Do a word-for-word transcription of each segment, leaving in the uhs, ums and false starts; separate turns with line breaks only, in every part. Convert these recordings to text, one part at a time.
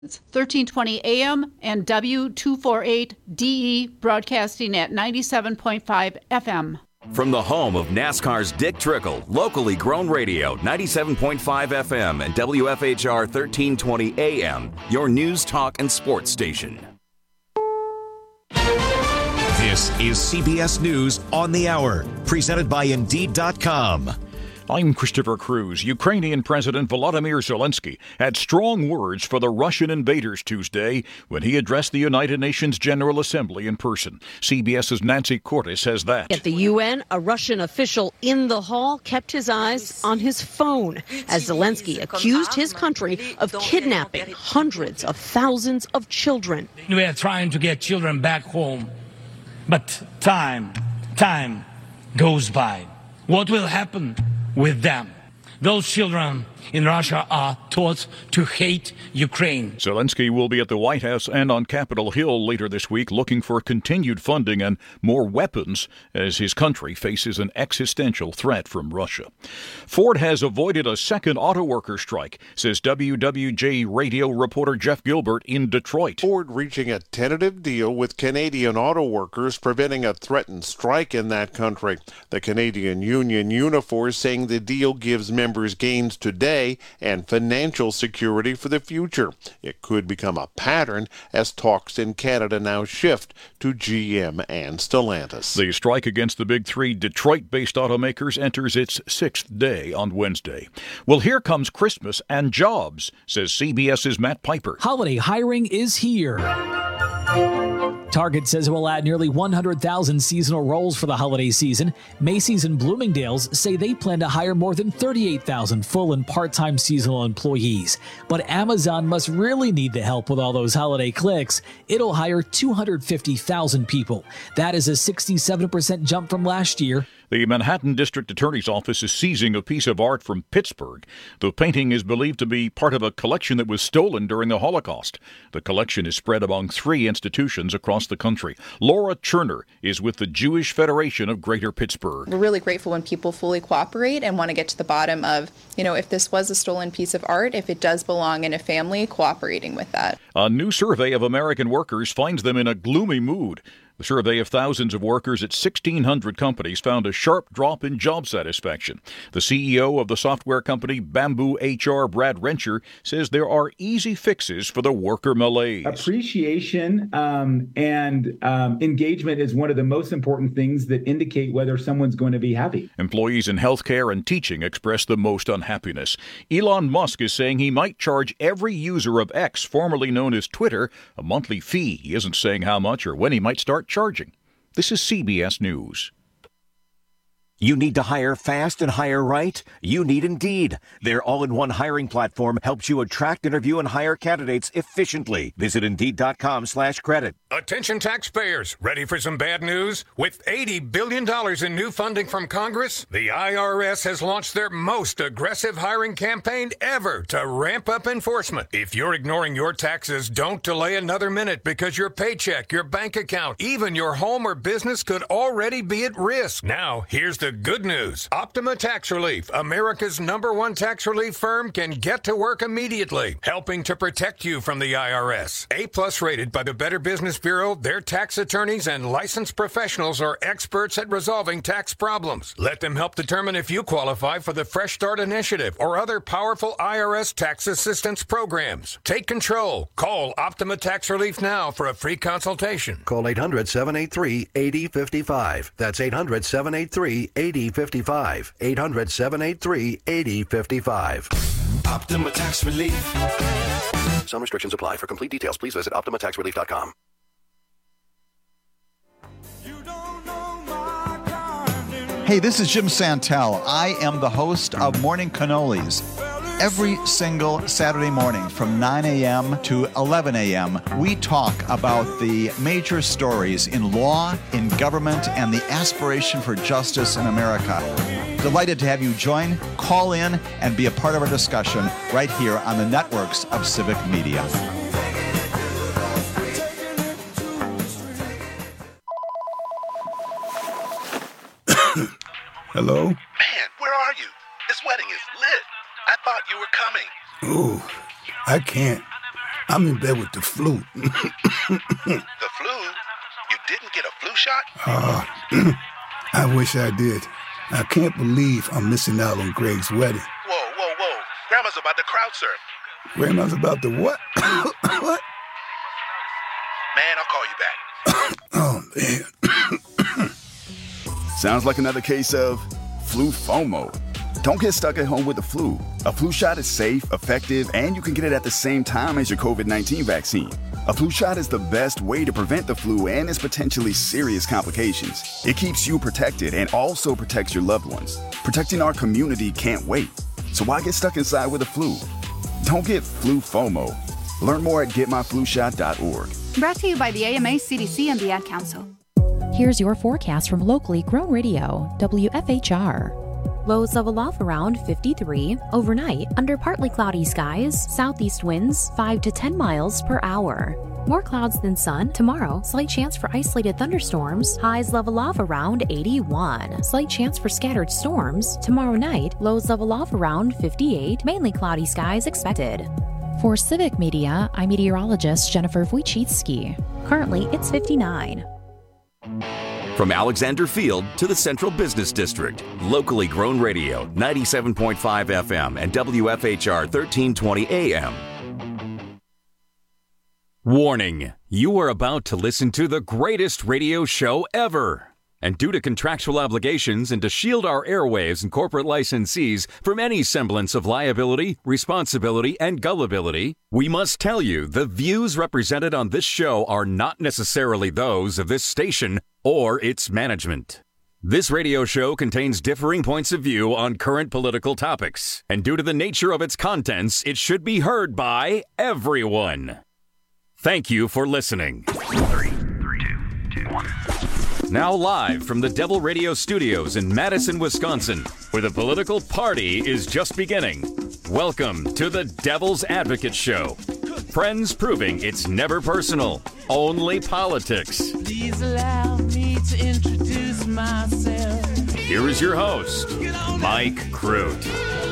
thirteen twenty A M and W two forty-eight D E broadcasting at ninety-seven point five F M.
From the home of NASCAR's Dick Trickle, locally grown radio, ninety-seven point five F M and W F H R thirteen twenty A M, your news, talk, and sports station.
This is C B S News on the Hour, presented by Indeed dot com.
I'm Christopher Cruz. Ukrainian President Volodymyr Zelensky had strong words for the Russian invaders Tuesday when he addressed the United Nations General Assembly in person. CBS's Nancy Cordes says that.
At the U N, a Russian official in the hall kept his eyes on his phone as Zelensky accused his country of kidnapping hundreds of thousands of children.
We are trying to get children back home, but time, time goes by. What will happen with them? Those children in Russia are taught to hate Ukraine.
Zelensky will be at the White House and on Capitol Hill later this week looking for continued funding and more weapons as his country faces an existential threat from Russia. Ford has avoided a second auto worker strike, says W W J radio reporter Jeff Gilbert in Detroit.
Ford reaching a tentative deal with Canadian auto workers, preventing a threatened strike in that country. The Canadian union Unifor saying the deal gives members gains today and financial security for the future. It could become a pattern as talks in Canada now shift to G M and Stellantis.
The strike against the big three Detroit-based automakers enters its sixth day on Wednesday. Well, here comes Christmas and jobs, says CBS's Matt Piper.
Holiday hiring is here. Target says it will add nearly one hundred thousand seasonal roles for the holiday season. Macy's and Bloomingdale's say they plan to hire more than thirty-eight thousand full and part-time seasonal employees. But Amazon must really need the help with all those holiday clicks. It'll hire two hundred fifty thousand people. That is a sixty-seven percent jump from last year.
The Manhattan District Attorney's Office is seizing a piece of art from Pittsburgh. The painting is believed to be part of a collection that was stolen during the Holocaust. The collection is spread among three institutions across the country. Laura Cherner is with the Jewish Federation of Greater Pittsburgh.
We're really grateful when people fully cooperate and want to get to the bottom of, you know, if this was a stolen piece of art, if it does belong in a family, cooperating with that.
A new survey of American workers finds them in a gloomy mood. The survey of thousands of workers at sixteen hundred companies found a sharp drop in job satisfaction. The C E O of the software company Bamboo H R, Brad Rencher, says there are easy fixes for the worker malaise.
Appreciation um, and um, engagement is one of the most important things that indicate whether someone's going to be happy.
Employees in healthcare and teaching express the most unhappiness. Elon Musk is saying he might charge every user of X, formerly known as Twitter, a monthly fee. He isn't saying how much or when he might start charging. This is C B S News.
You need to hire fast and hire right? You need Indeed. Their all-in-one hiring platform helps you attract, interview, and hire candidates efficiently. Visit Indeed.com slash credit.
Attention taxpayers, ready for some bad news? With eighty billion dollars in new funding from Congress, the I R S has launched their most aggressive hiring campaign ever to ramp up enforcement. If you're ignoring your taxes, don't delay another minute because your paycheck, your bank account, even your home or business could already be at risk. Now, here's the good news. Optima Tax Relief, America's number one tax relief firm, can get to work immediately, helping to protect you from the I R S. A-plus rated by the Better Business Bureau, their tax attorneys and licensed professionals are experts at resolving tax problems. Let them help determine if you qualify for the Fresh Start Initiative or other powerful I R S tax assistance programs. Take control. Call Optima Tax Relief now for a free consultation.
Call eight hundred, seven eight three, eight zero five five. That's eight hundred, seven eight three, eight zero five five. eight hundred, seven eight three, eight zero five five.
Optima Tax Relief.
Some restrictions apply. For complete details, please visit Optima Tax Relief dot com.
Hey, this is Jim Santel. I am the host of Morning Cannolis. Every single Saturday morning from nine a.m. to eleven a.m., we talk about the major stories in law, in government, and the aspiration for justice in America. Delighted to have you join, call in, and be a part of our discussion right here on the networks of Civic Media.
Hello?
Man, where are you? This wedding is lit. I thought you were coming.
Ooh, I can't. I'm in bed with the flu.
The flu? You didn't get a flu shot?
Uh, I wish I did. I can't believe I'm missing out on Greg's wedding.
Whoa, whoa, whoa. Grandma's about to crowd surf.
Grandma's about to what? What?
Man, I'll call you back.
Oh, man.
Sounds like another case of flu FOMO. Don't get stuck at home with the flu. A flu shot is safe, effective, and you can get it at the same time as your covid nineteen vaccine. A flu shot is the best way to prevent the flu and its potentially serious complications. It keeps you protected and also protects your loved ones. Protecting our community can't wait. So why get stuck inside with the flu? Don't get flu FOMO. Learn more at get my flu shot dot org.
Brought to you by the A M A, C D C, and the Ad Council.
Here's your forecast from locally grown radio, W F H R. Lows level off around fifty-three. Overnight, under partly cloudy skies, southeast winds five to ten miles per hour. More clouds than sun. Tomorrow, slight chance for isolated thunderstorms. Highs level off around eighty-one. Slight chance for scattered storms. Tomorrow night, lows level off around fifty-eight. Mainly cloudy skies expected. For Civic Media, I'm meteorologist Jennifer Wojcicki. Currently, it's fifty-nine.
From Alexander Field to the Central Business District, locally grown radio, ninety-seven point five F M and W F H R thirteen twenty A M. Warning, you are about to listen to the greatest radio show ever. And due to contractual obligations and to shield our airwaves and corporate licensees from any semblance of liability, responsibility, and gullibility, we must tell you the views represented on this show are not necessarily those of this station or its management. This radio show contains differing points of view on current political topics, and due to the nature of its contents, it should be heard by everyone. Thank you for listening. Three, three, two, two, one. Now live from the Devil Radio Studios in Madison, Wisconsin, where the political party is just beginning. Welcome to the Devil's Advocate Show. Friends proving it's never personal, only politics.
Please allow me to introduce myself.
Here is your host, Mike Crute.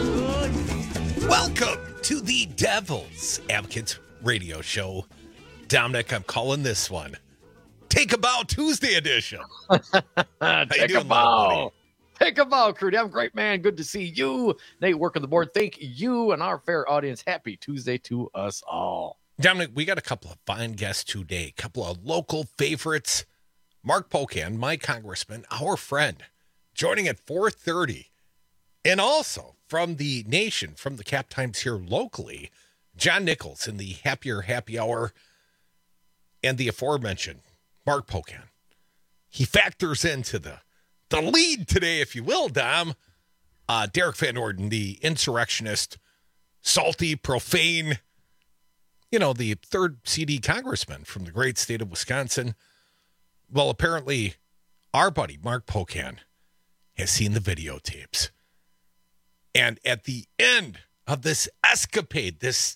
Welcome to the Devil's Advocate Radio Show. Dominic, I'm calling this one Take a Bow Tuesday edition.
Take a bow. Take a bow, Crute. I'm a great man. Good to see you. Nate, working the board. Thank you and our fair audience. Happy Tuesday to us all.
Dominic, we got a couple of fine guests today. A couple of local favorites. Mark Pocan, my congressman, our friend, joining at four thirty. And also from the nation, from the Cap Times here locally, John Nichols in the Happier Happy Hour and the aforementioned Mark Pocan. He factors into the, the lead today, if you will, Dom. Uh, Derek Van Orden, the insurrectionist, salty, profane, you know, the third C D congressman from the great state of Wisconsin. Well, apparently, our buddy, Mark Pocan, has seen the videotapes. And at the end of this escapade, this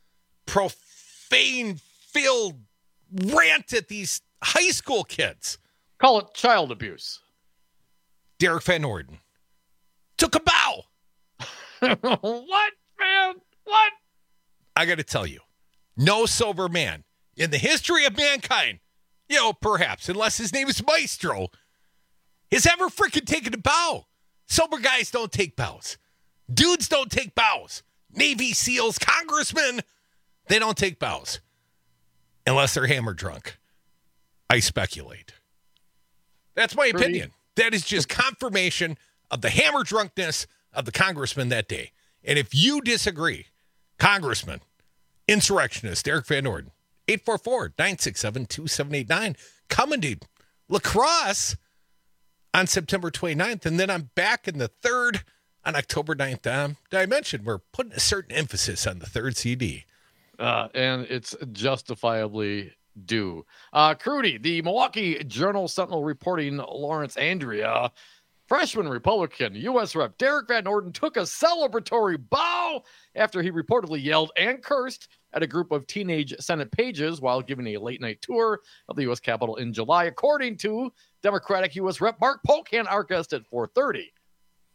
profane-filled rant at these high school kids.
Call it child abuse.
Derek Van Orden took a bow.
What, man? What?
I got to tell you, no sober man in the history of mankind, you know, perhaps, unless his name is Maestro, has ever freaking taken a bow. Sober guys don't take bows. Dudes don't take bows. Navy SEALs, congressmen, they don't take bows. Unless they're hammer drunk. I speculate. That's my
Pretty.
opinion. That is just confirmation of the hammer drunkenness of the congressman that day. And if you disagree, Congressman, insurrectionist Derek Van Orden, eight four four, nine six seven, two seven eight nine, coming to La Crosse on September twenty-ninth. And then I'm back in the third on October ninth. Um, did I mention we're putting a certain emphasis on the third C D?
Uh, and it's justifiably due. Uh, Crute, the Milwaukee Journal Sentinel reporting Lawrence Andrea, freshman Republican U S Rep Derek Van Orden took a celebratory bow after he reportedly yelled and cursed at a group of teenage Senate pages while giving a late-night tour of the U S Capitol in July, according to Democratic U S Rep Mark Pocan, our guest at four thirty.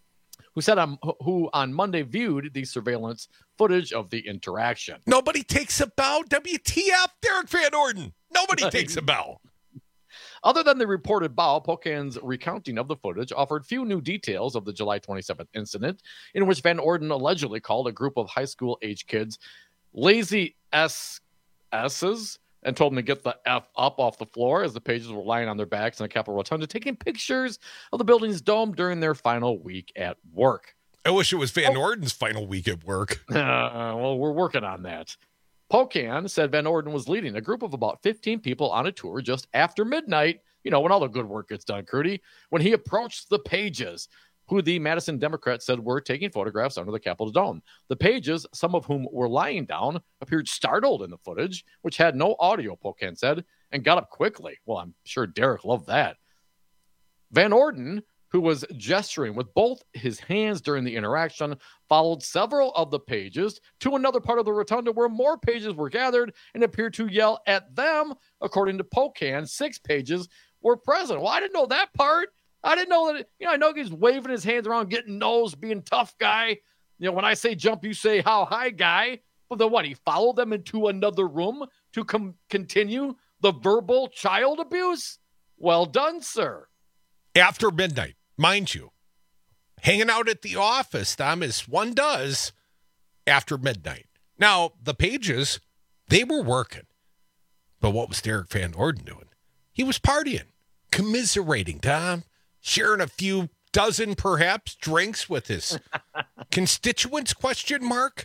who said on, who on Monday viewed the surveillance footage of the interaction.
Nobody takes a bow. W T F, Derek Van Orden. Nobody takes a bow.
Other than the reported bow, Pocahn's recounting of the footage offered few new details of the July twenty-seventh incident, in which Van Orden allegedly called a group of high school-age kids lazy S-S's and told them to get the F up off the floor as the pages were lying on their backs in the Capitol Rotunda, taking pictures of the building's dome during their final week at work.
I wish it was Van Orden's final week at work.
Uh, well, we're working on that. Pocahn said Van Orden was leading a group of about fifteen people on a tour just after midnight, you know, when all the good work gets done, Crudy, when he approached the Pages, who the Madison Democrats said were taking photographs under the Capitol dome. The Pages, some of whom were lying down, appeared startled in the footage, which had no audio, Pocahn said, and got up quickly. Well, I'm sure Derek loved that. Van Orden, who was gesturing with both his hands during the interaction, followed several of the Pages to another part of the rotunda where more Pages were gathered and appeared to yell at them. According to Pocahn, six Pages were present. Well, I didn't know that part. I didn't know that. You know, I know he's waving his hands around, getting nose, being tough guy. You know, when I say jump, you say how high guy. But then what? He followed them into another room to com- continue the verbal child abuse? Well done, sir.
After midnight. Mind you, hanging out at the office, Tom, as one does after midnight. Now, the Pages, they were working. But what was Derek Van Orden doing? He was partying, commiserating, Tom, sharing a few dozen, perhaps, drinks with his constituents, question mark.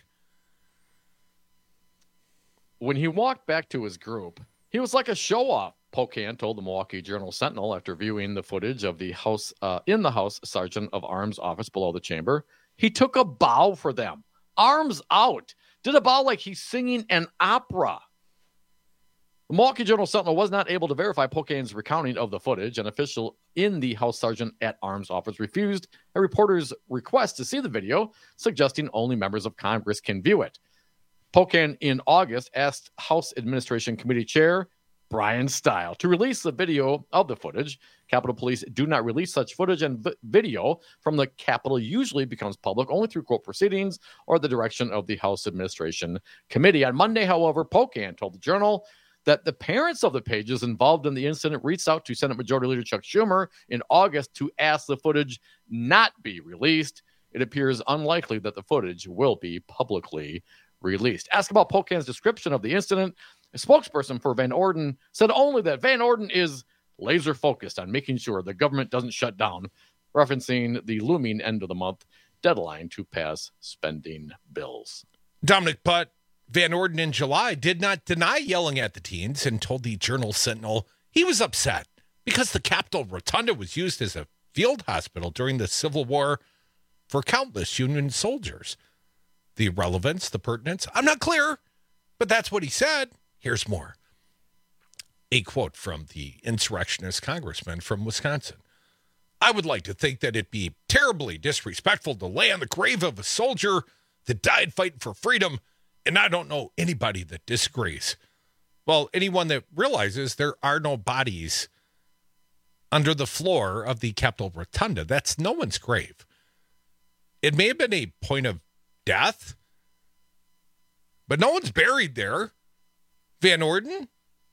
When he walked back to his group, he was like a show-off. Pocahn told the Milwaukee Journal-Sentinel after viewing the footage of the house uh, in the House Sergeant of Arms office below the chamber. He took a bow for them, arms out, did a bow like he's singing an opera. The Milwaukee Journal-Sentinel was not able to verify Pocahn's recounting of the footage. An official in the House Sergeant at Arms office refused a reporter's request to see the video, suggesting only members of Congress can view it. Pocahn in August asked House Administration Committee Chair Brian Stile to release the video of the footage. Capitol Police do not release such footage, and v- video from the Capitol usually becomes public only through court proceedings or the direction of the House Administration Committee. On Monday, however, Pocahn told the Journal that the parents of the Pages involved in the incident reached out to Senate Majority Leader Chuck Schumer in August to ask the footage not be released. It appears unlikely that the footage will be publicly released. Asked about Pocah's description of the incident, a spokesperson for Van Orden said only that Van Orden is laser focused on making sure the government doesn't shut down, referencing the looming end of the month deadline to pass spending bills.
Dominic, but Van Orden in July did not deny yelling at the teens and told the Journal-Sentinel he was upset because the Capitol Rotunda was used as a field hospital during the Civil War for countless Union soldiers. The relevance, the pertinence, I'm not clear, but that's what he said. Here's more. A quote from the insurrectionist congressman from Wisconsin. I would like to think that it'd be terribly disrespectful to lay on the grave of a soldier that died fighting for freedom, and I don't know anybody that disagrees. Well, anyone that realizes there are no bodies under the floor of the Capitol Rotunda, that's no one's grave. It may have been a point of death, but no one's buried there. Van Orden?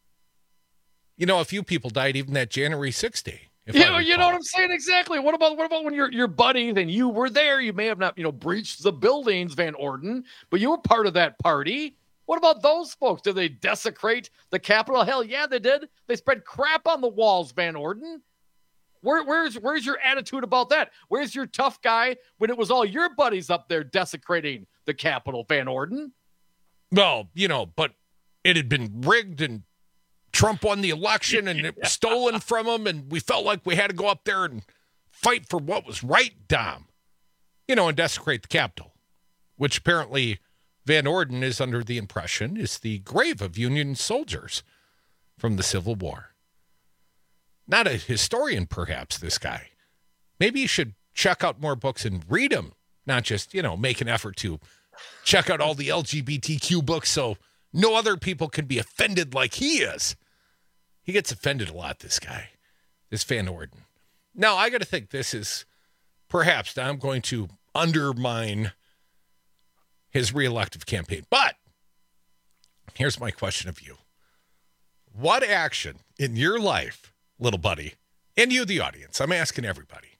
You know, a few people died even that January sixth day.
You know, you know what I'm saying? Exactly. What about what about when your your buddy, then you were there, you may have not, you know, breached the buildings, Van Orden, but you were part of that party. What about those folks? Did they desecrate the Capitol? Hell yeah, they did. They spread crap on the walls, Van Orden. Where, where's where's your attitude about that? Where's your tough guy when it was all your buddies up there desecrating the Capitol, Van Orden?
Well, you know, but it had been rigged and Trump won the election and it was stolen from him, and we felt like we had to go up there and fight for what was right, Dom. You know, and desecrate the Capitol, which apparently Van Orden is under the impression is the grave of Union soldiers from the Civil War. Not a historian, perhaps, this guy. Maybe you should check out more books and read them, not just, you know, make an effort to check out all the L G B T Q books so no other people can be offended like he is. He gets offended a lot, this guy, this Van Orden. Now, I got to think this is perhaps, now I'm going to undermine his reelective campaign. But here's my question of you. What action in your life, little buddy, and you, the audience, I'm asking everybody,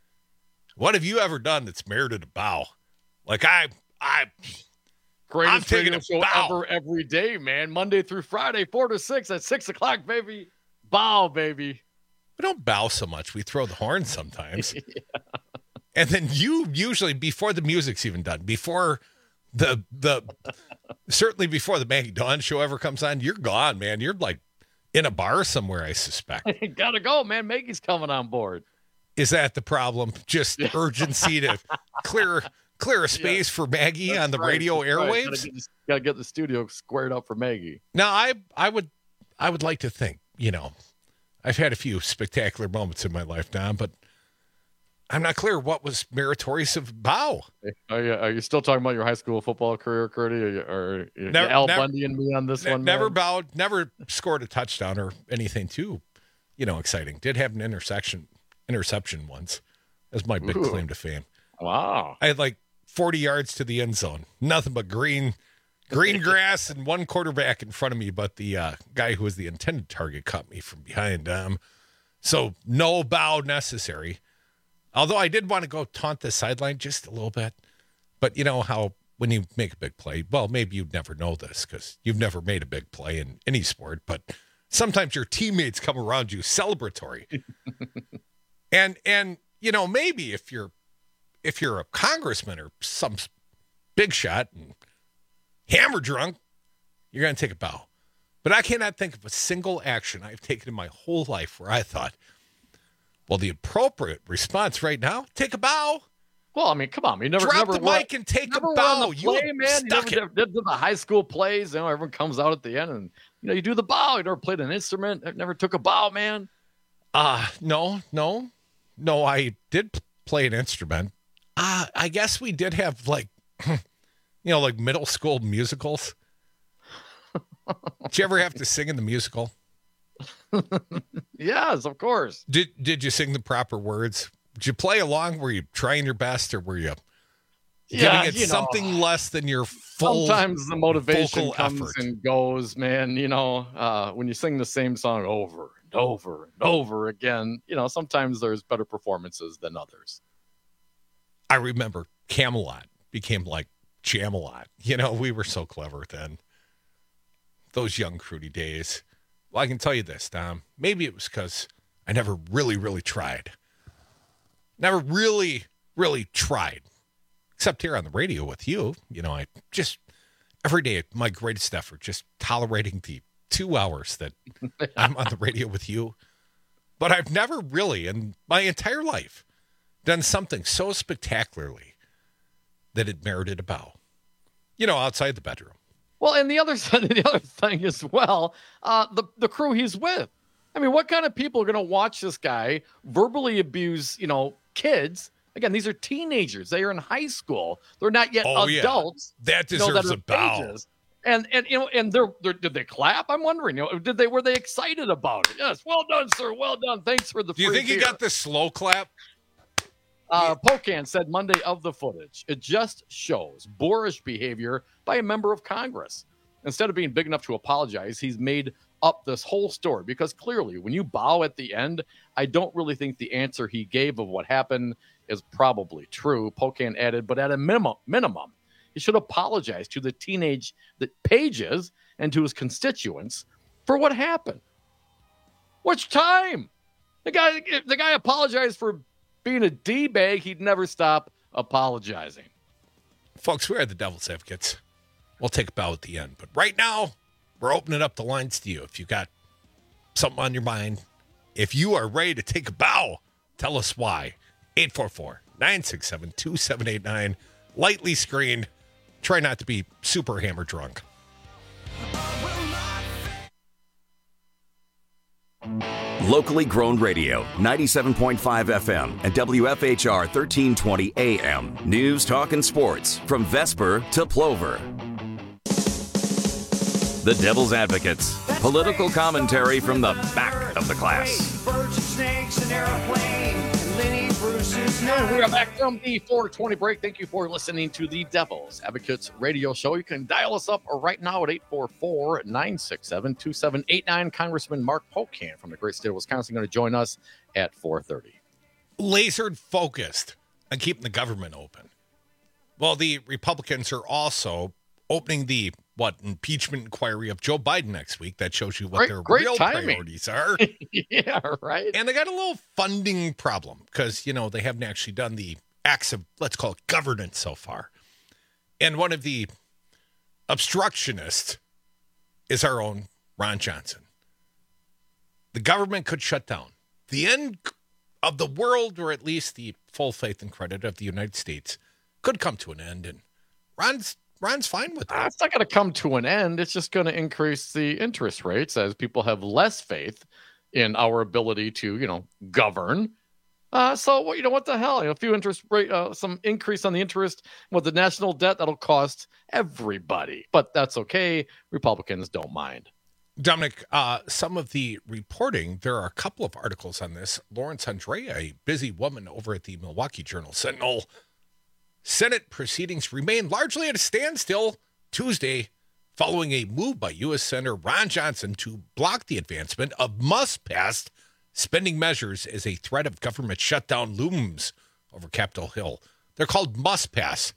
what have you ever done that's merited a bow? Like I, I,
Greatest
I'm taking
radio
a
show
bow.
ever every day, man. Monday through Friday, four to six at six o'clock, baby. Bow, baby.
We don't bow so much. We throw the horn sometimes. Yeah. And then you usually, before the music's even done, before the, the certainly before the Maggie Dawn show ever comes on, you're gone, man. You're like in a bar somewhere, I suspect.
Gotta go, man. Maggie's coming on board.
Is that the problem? Just urgency to clear clear a space yeah. for Maggie That's on the right. radio That's airwaves? Right.
Gotta, get the, gotta get the studio squared up for Maggie.
Now, I I would I would like to think, you know, I've had a few spectacular moments in my life, Don, but I'm not clear what was meritorious of bow.
Are you, are you still talking about your high school football career, Curdy? Or, you, or you, never, Al never, Bundy and me on this
ne-
one?
Never
man?
bowed, never scored a touchdown or anything too, you know, exciting. Did have an intersection interception once. That's my big Ooh. claim to fame.
Wow.
I had like forty yards to the end zone. Nothing but green green grass and one quarterback in front of me, but the uh, guy who was the intended target caught me from behind. Um, so no bow necessary. Although I did want to go taunt the sideline just a little bit. But you know how when you make a big play, well, maybe you'd never know this because you've never made a big play in any sport, but sometimes your teammates come around you celebratory. and, and you know, maybe if you're if you're a congressman or some big shot and hammer drunk, you're going to take a bow. But I cannot think of a single action I've taken in my whole life where I thought, well, the appropriate response right now, take a bow.
Well, I mean, come on. You never
drop
never
the
won,
mic and take a
never
bow.
The play,
you
man.
stuck
you
it.
never did, did the high school plays. You know, everyone comes out at the end, and you know, you do the bow. You never played an instrument. I never took a bow, man.
Uh no, no, no. I did play an instrument. Uh, I guess we did have like, you know, like middle school musicals. Did you ever have to sing in the musical?
Yes, of course.
Did Did you sing the proper words? Did you play along? Were you trying your best, or were you
yeah,
giving it
you
something
know,
less than your full?
Sometimes the motivation comes
effort.
and goes, man. You know, uh, when you sing the same song over and over and over again, you know, sometimes there's better performances than others.
I remember Camelot became like Jamalot. You know, we were so clever then. Those young Crudy days. Well, I can tell you this, Tom. Maybe it was because I never really, really tried. Never really, really tried. Except here on the radio with you. You know, I just, every day, my greatest effort, just tolerating the two hours that I'm on the radio with you. But I've never really, in my entire life, done something so spectacularly that it merited a bow. You know, outside the bedroom.
Well, and the other the other thing as well, uh, the the crew he's with. I mean, what kind of people are going to watch this guy verbally abuse, you know, kids? Again, these are teenagers. They are in high school. They're not yet
oh,
adults.
Yeah. That deserves you know, that a bow.
Pages. And and you know, and they're, they're did they clap? I'm wondering. You know, did they were they excited about it? Yes, well done, sir. Well done. Thanks for the.
Do you
free
think
beer.
he got the slow clap?
Uh, Pocan said Monday of the footage. It just shows boorish behavior by a member of Congress. Instead of being big enough to apologize, he's made up this whole story because clearly when you bow at the end, I don't really think the answer he gave of what happened is probably true. Pocan added, but at a minimum, minimum, he should apologize to the teenage the pages and to his constituents for what happened. Which time? The guy, the guy apologized for being a D-bag, he'd never stop apologizing.
Folks, we are the Devil's Advocates. We'll take a bow at the end. But right now, we're opening up the lines to you. If you got something on your mind, if you are ready to take a bow, tell us why. eight four four, nine six seven, two seven eight nine. Lightly screened. Try not to be super hammer drunk.
Locally grown radio, ninety-seven point five F M and W F H R thirteen twenty A M. News, talk, and sports from Vesper to Plover. The Devil's Advocates. Political commentary from the back of the class.
Birds and snakes and airplane, and Lenny Bruce.
And we are back from the four twenty break. Thank you for listening to the Devil's Advocates radio show. You can dial us up right now at eight four four, nine six seven, two seven eight nine. Congressman Mark Pocan from the great state of Wisconsin going to join us at four thirty.
Lasered focused on keeping the government open. Well, the Republicans are also opening the, what, impeachment inquiry of Joe Biden next week. That shows you what
Great-
their
great
real
timing.
priorities are.
Yeah, right.
And they got a little funding problem because, you know, they haven't actually done the acts of, let's call it, governance so far. And one of the obstructionists is our own Ron Johnson. The government could shut down. The end of the world, or at least the full faith and credit of the United States, could come to an end. And Ron's Ron's fine with that.
Uh, it's not going to come to an end. It's just going to increase the interest rates as people have less faith in our ability to, you know, govern. Uh, so, well, you know, what the hell? You know, a few interest rate, uh, some increase on the interest with the national debt, that'll cost everybody. But that's okay. Republicans don't mind.
Dominic, uh, some of the reporting, there are a couple of articles on this. Lawrence Andrea, a busy woman over at the Milwaukee Journal Sentinel. Senate proceedings remain largely at a standstill Tuesday following a move by U S Senator Ron Johnson to block the advancement of must-pass spending measures as a threat of government shutdown looms over Capitol Hill. They're called must-pass.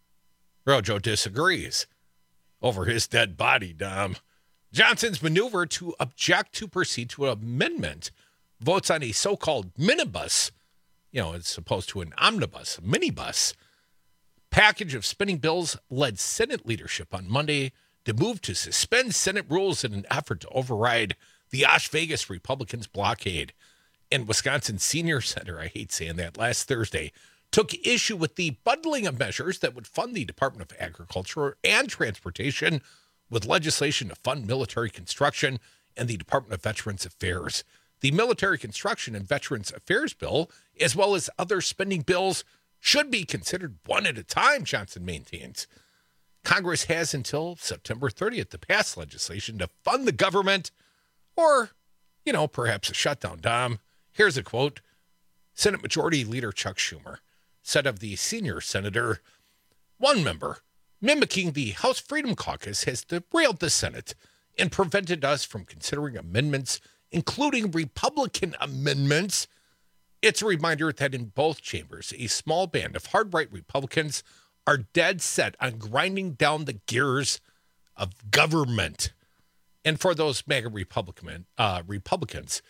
Rojo disagrees over his dead body, Dom. Johnson's maneuver to object to proceed to an amendment votes on a so-called minibus, you know, as opposed to an omnibus, a minibus, package of spending bills led Senate leadership on Monday to move to suspend Senate rules in an effort to override the Las Vegas Republicans' blockade. And Wisconsin senior senator, I hate saying that, last Thursday, took issue with the bundling of measures that would fund the Department of Agriculture and Transportation with legislation to fund military construction and the Department of Veterans Affairs. The Military Construction and Veterans Affairs bill, as well as other spending bills, should be considered one at a time, Johnson maintains. Congress has until September thirtieth to pass legislation to fund the government or, you know, perhaps a shutdown, Dom. Here's a quote. Senate Majority Leader Chuck Schumer said of the senior senator, one member mimicking the House Freedom Caucus has derailed the Senate and prevented us from considering amendments, including Republican amendments. It's a reminder that in both chambers, a small band of hard-right Republicans are dead set on grinding down the gears of government. And for those MAGA Republican, uh, Republicans,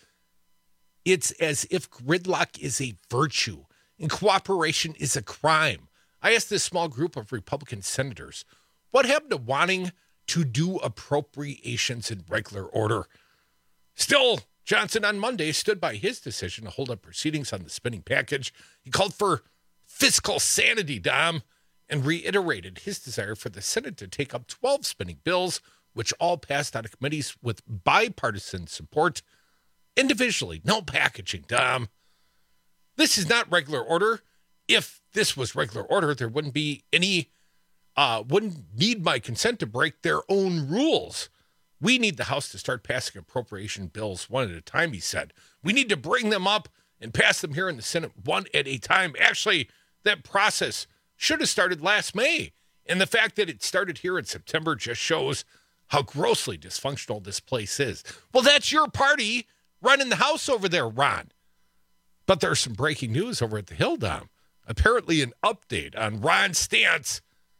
it's as if gridlock is a virtue and cooperation is a crime. I asked this small group of Republican senators, what happened to wanting to do appropriations in regular order? Still, Johnson on Monday stood by his decision to hold up proceedings on the spending package. He called for fiscal sanity, Dom, and reiterated his desire for the Senate to take up twelve spending bills, which all passed out of committees with bipartisan support individually. No packaging, Dom. This is not regular order. If this was regular order, there wouldn't be any, uh, wouldn't need my consent to break their own rules. We need the House to start passing appropriation bills one at a time, he said. We need to bring them up and pass them here in the Senate one at a time. Actually, that process should have started last May. And the fact that it started here in September just shows how grossly dysfunctional this place is. Well, that's your party running the House over there, Ron. But there's some breaking news over at the Hill, Dom. Apparently an update on Ron's stance.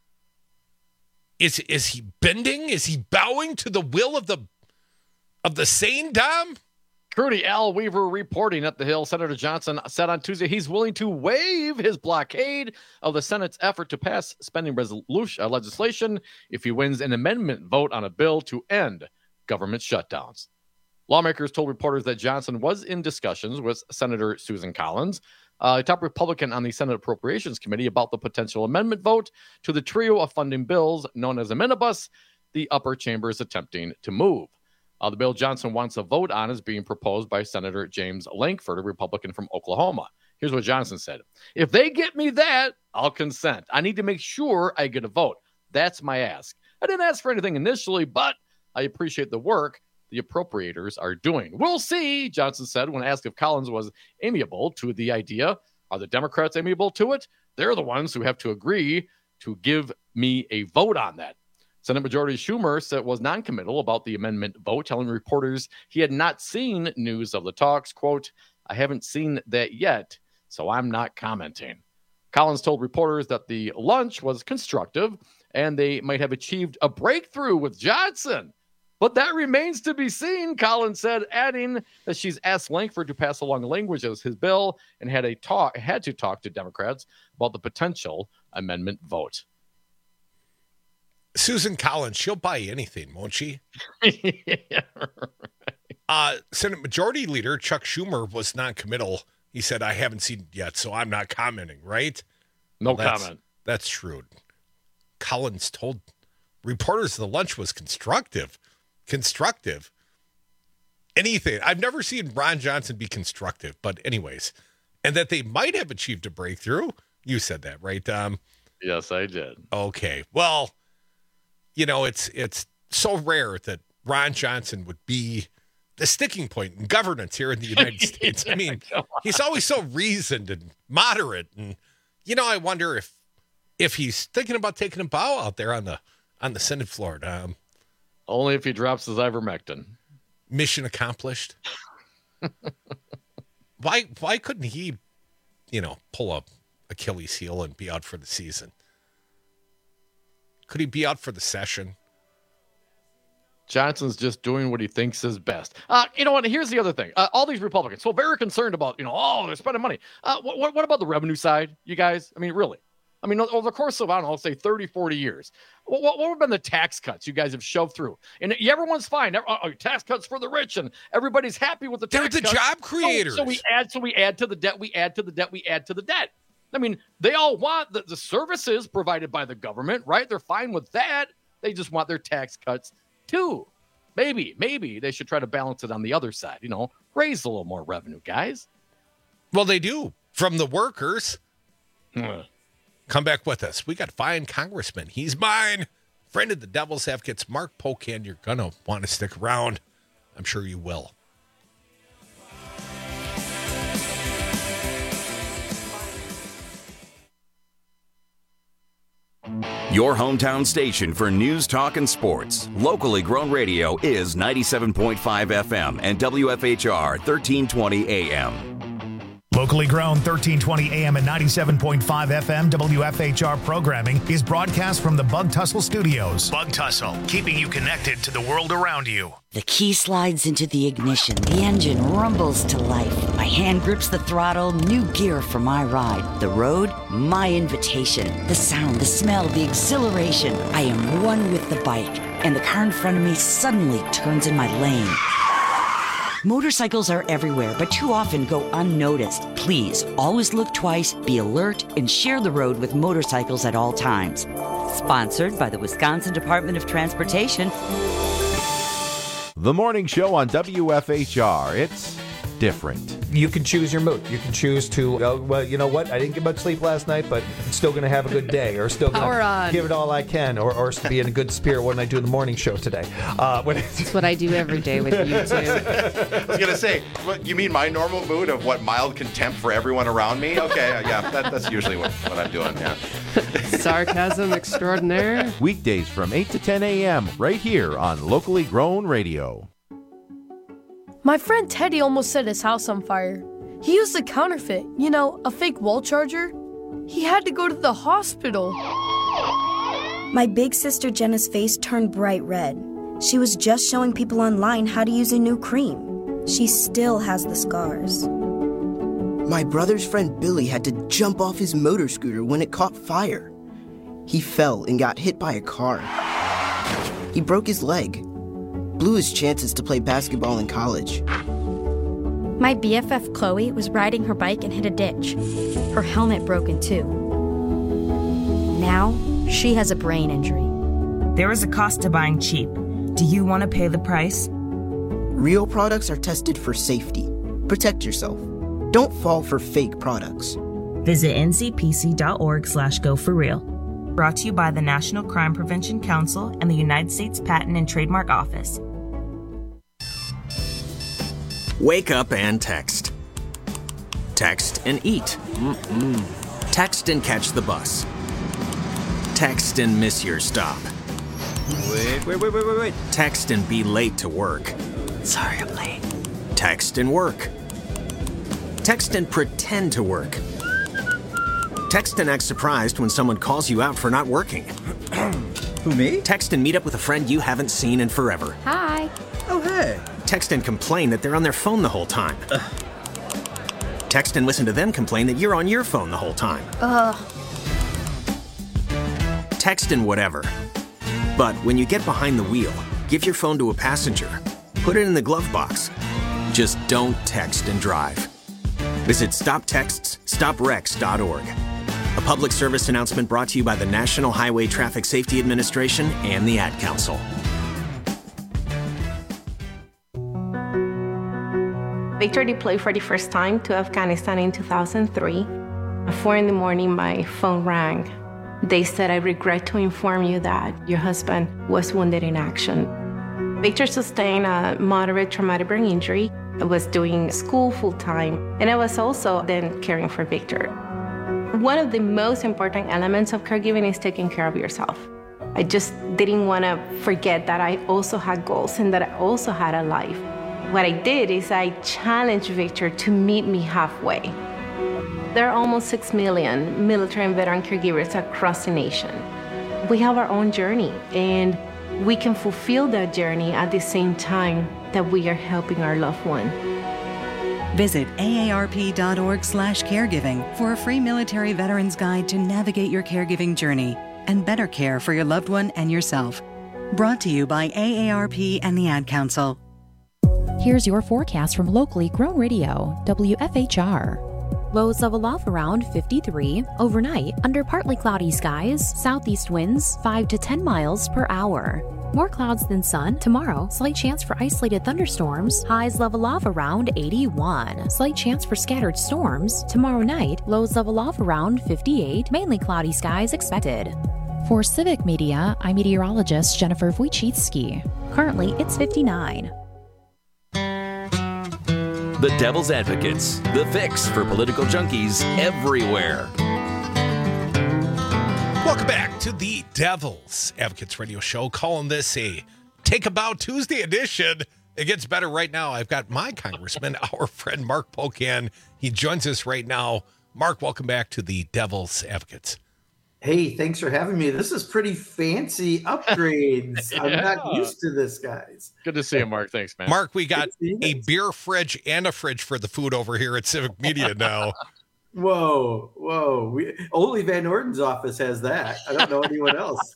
Is is he bending? Is he bowing to the will of the of the sane, Dom?
Trudy Al Weaver reporting at the Hill. Senator Johnson said on Tuesday he's willing to waive his blockade of the Senate's effort to pass spending resolution uh, legislation if he wins an amendment vote on a bill to end government shutdowns. Lawmakers told reporters that Johnson was in discussions with Senator Susan Collins, a top Republican on the Senate Appropriations Committee, about the potential amendment vote to the trio of funding bills known as a minibus the upper chamber is attempting to move. Uh, the bill Johnson wants a vote on is being proposed by Senator James Lankford, a Republican from Oklahoma. Here's what Johnson said. If they get me that, I'll consent. I need to make sure I get a vote. That's my ask. I didn't ask for anything initially, but I appreciate the work the appropriators are doing. We'll see, Johnson said when asked if Collins was amiable to the idea. Are the Democrats amiable to it? They're the ones who have to agree to give me a vote on that. Senate Majority Schumer said was non-committal about the amendment vote, telling reporters he had not seen news of the talks. Quote, I haven't seen that yet, so I'm not commenting. Collins told reporters that the lunch was constructive and they might have achieved a breakthrough with Johnson. But that remains to be seen, Collins said, adding that she's asked Lankford to pass along language as his bill and had a talk had to talk to Democrats about the potential amendment vote.
Susan Collins, she'll buy anything, won't she?
Yeah, right.
uh, Senate Majority Leader Chuck Schumer was non-committal. He said, I haven't seen it yet, so I'm not commenting, right?
No
well, that's,
comment.
That's shrewd. Collins told reporters the lunch was constructive. Constructive. Anything. I've never seen Ron Johnson be constructive, but anyways. And that they might have achieved a breakthrough. You said that, right, Dom?
Yes, I did.
Okay. Well, you know, it's it's so rare that Ron Johnson would be the sticking point in governance here in the United States. I mean, he's always so reasoned and moderate. And, you know, I wonder if if he's thinking about taking a bow out there on the on the Senate floor. Um,
Only if he drops his ivermectin.
Mission accomplished. why why couldn't he, you know, pull up Achilles heel and be out for the season? Could he be out for the session?
Johnson's just doing what he thinks is best. Uh, you know what? Here's the other thing. Uh, all these Republicans, so very concerned about, you know, oh, they're spending money. Uh, what, what about the revenue side, you guys? I mean, really? I mean, over the course of, I don't know, let's say thirty, forty years, what, what, what have been the tax cuts you guys have shoved through? And everyone's fine. Oh, tax cuts for the rich, and everybody's happy with the tax
They're the
cuts.
job creators.
So, so we add, so we add to the debt, we add to the debt, we add to the debt. I mean, they all want the, the services provided by the government, right? They're fine with that. They just want their tax cuts too. Maybe, maybe they should try to balance it on the other side, you know, raise a little more revenue, guys.
Well, they do from the workers.
Hmm.
Come back with us. We got fine congressman. He's mine. Friend of the Devil's Advocates, Mark Pocan. You're going to want to stick around. I'm sure you will.
Your hometown station for news, talk, and sports. Locally grown radio is ninety-seven point five F M and W F H R thirteen twenty A M.
Locally grown thirteen twenty A M and ninety-seven point five F M W F H R programming is broadcast from the Bug Tussle Studios. Bug Tussle, keeping you connected to the world around you.
The key slides into the ignition. The engine rumbles to life. My hand grips the throttle. New gear for my ride. The road, my invitation. The sound, the smell, the exhilaration. I am one with the bike. And the car in front of me suddenly turns in my lane. Motorcycles are everywhere, but too often go unnoticed. Please, always look twice, be alert, and share the road with motorcycles at all times. Sponsored by the Wisconsin Department of Transportation.
The morning show on W F H R. It's different.
You can choose your mood. You can choose to, uh, well, you know what? I didn't get much sleep last night, but I'm still going to have a good day, or still going to give it all I can, or, or be in a good spirit when I do the morning show today. Uh, when
That's what I do every day with you, too.
I was going to say, what, you mean my normal mood of what, mild contempt for everyone around me? Okay, yeah, that, that's usually what, what I'm doing, yeah.
Sarcasm extraordinaire.
Weekdays from eight to ten A M right here on Locally Grown Radio.
My friend Teddy almost set his house on fire. He used a counterfeit, you know, a fake wall charger. He had to go to the hospital.
My big sister Jenna's face turned bright red. She was just showing people online how to use a new cream. She still has the scars.
My brother's friend Billy had to jump off his motor scooter when it caught fire. He fell and got hit by a car. He broke his leg. Blew his chances to play basketball in college.
My B F F Chloe was riding her bike and hit a ditch. Her helmet broke in two. Now, she has a brain injury.
There is a cost to buying cheap. Do you want to pay the price?
Real products are tested for safety. Protect yourself. Don't fall for fake products.
Visit N C P C dot org slash go for real. Brought to you by the National Crime Prevention Council and the United States Patent and Trademark Office.
Wake up and text.
Text and eat. Mm-mm. Text and catch the bus. Text and miss your stop. Wait, wait, wait, wait, wait, wait. Text and be late to work.
Sorry, I'm late.
Text and work. Text and pretend to work. Text and act surprised when someone calls you out for not working.
Who, me?
Text and meet up with a friend you haven't seen in forever.
Hi.
Oh, hey.
Text and complain that they're on their phone the whole time. Ugh. Text and listen to them complain that you're on your phone the whole time.
Ugh.
Text and whatever. But when you get behind the wheel, give your phone to a passenger. Put it in the glove box. Just don't text and drive. Visit stop texts stop wrecks dot org. A public service announcement brought to you by the National Highway Traffic Safety Administration and the Ad Council.
Victor deployed for the first time to Afghanistan in two thousand three. At four in the morning, my phone rang. They said, "I regret to inform you that your husband was wounded in action." Victor sustained a moderate traumatic brain injury. I was doing school full-time, and I was also then caring for Victor. One of the most important elements of caregiving is taking care of yourself. I just didn't want to forget that I also had goals and that I also had a life. What I did is I challenged Victor to meet me halfway. There are almost six million military and veteran caregivers across the nation. We have our own journey, and we can fulfill that journey at the same time that we are helping our loved one.
Visit A A R P dot org slash caregiving for a free military veterans guide to navigate your caregiving journey and better care for your loved one and yourself. Brought to you by A A R P and the Ad Council.
Here's your forecast from locally grown radio, W F H R. Lows level off around fifty-three. Overnight, under partly cloudy skies, southeast winds five to ten miles per hour. More clouds than sun. Tomorrow, slight chance for isolated thunderstorms. Highs level off around eighty-one. Slight chance for scattered storms. Tomorrow night, lows level off around fifty-eight. Mainly cloudy skies expected. For Civic Media, I'm meteorologist Jennifer Wojcicki. Currently, it's fifty-nine.
The Devil's Advocates, the fix for political junkies everywhere.
Welcome back to the Devil's Advocates Radio Show. Calling this a Take a Bow Tuesday edition. It gets better right now. I've got my congressman, our friend Mark Pocan. He joins us right now. Mark, welcome back to the Devil's Advocates.
Hey, thanks for having me. This is pretty fancy upgrades. yeah. I'm not used to this, guys.
Good to see you, Mark. Thanks, man.
Mark, we got a beer fridge and a fridge for the food over here at Civic Media now.
Whoa, whoa. We, only Van Orden's office has that. I don't know anyone else.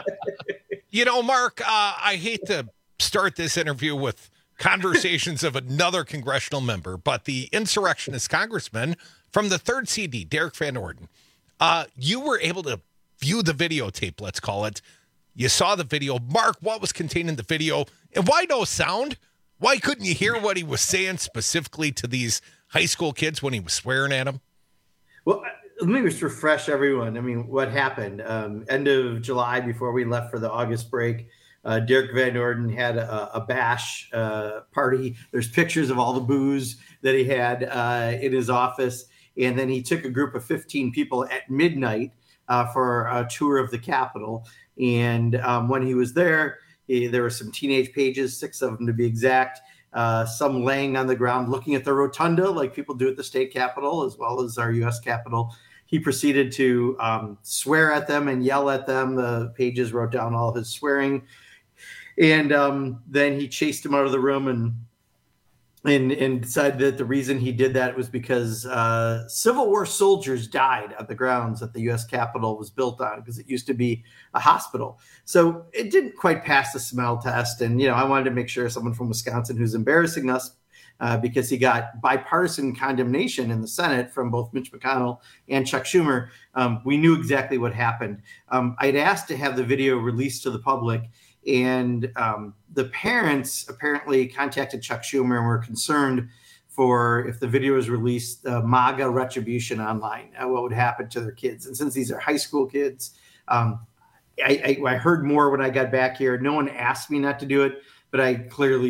You know, Mark, uh, I hate to start this interview with conversations of another congressional member, but the insurrectionist congressman from the third C D, Derek Van Orden, uh, you were able to view the videotape, let's call it. You saw the video. Mark, what was contained in the video? And why no sound? Why couldn't you hear what he was saying specifically to these high school kids when he was swearing at them?
Well, let me just refresh everyone. I mean, what happened? Um, end of July, before we left for the August break, uh, Derek Van Orden had a, a bash uh, party. There's pictures of all the booze that he had uh, in his office. And then he took a group of fifteen people at midnight uh, for a tour of the Capitol. And um, when he was there, he, there were some teenage pages, six of them to be exact. Uh, some laying on the ground looking at the rotunda like people do at the state capitol as well as our U S Capitol. He proceeded to um, swear at them and yell at them. The pages wrote down all of his swearing. And um, then he chased them out of the room and, and, and decided that the reason he did that was because uh, Civil War soldiers died on the grounds that the U S Capitol was built on, because it used to be a hospital. So it didn't quite pass the smell test. And, you know, I wanted to make sure someone from Wisconsin who's embarrassing us uh, because he got bipartisan condemnation in the Senate from both Mitch McConnell and Chuck Schumer. Um, we knew exactly what happened. Um, I'd asked to have the video released to the public, and um, the parents apparently contacted Chuck Schumer and were concerned for, if the video is released, uh, MAGA retribution online, uh, what would happen to their kids. And since these are high school kids, um, I, I, I heard more when I got back here. No one asked me not to do it, but I clearly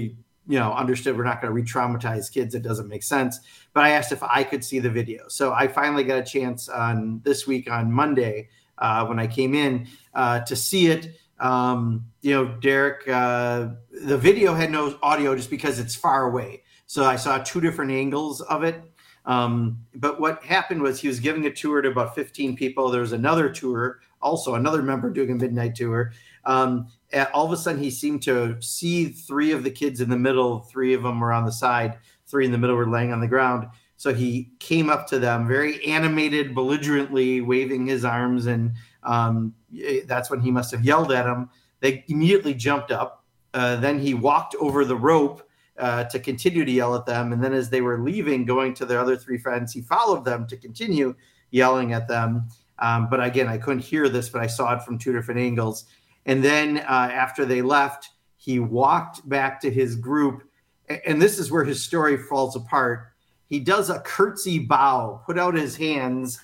you know, understood we're not going to re-traumatize kids. It doesn't make sense. But I asked if I could see the video. So I finally got a chance on this week on Monday uh, when I came in uh, to see it. Um, you know, Derek, uh, the video had no audio just because it's far away. So I saw two different angles of it. Um, but what happened was he was giving a tour to about fifteen people. There was another tour, also another member doing a midnight tour. Um, all of a sudden he seemed to see three of the kids in the middle. Three of them were on the side. Three in the middle were laying on the ground. So he came up to them very animated, belligerently waving his arms. And um, that's when he must have yelled at them. They immediately jumped up. Uh, then he walked over the rope uh, to continue to yell at them. And then as they were leaving, going to their other three friends, he followed them to continue yelling at them. Um, but again, I couldn't hear this, but I saw it from two different angles. And then uh, after they left, he walked back to his group. And this is where his story falls apart. He does a curtsy bow, put out his hands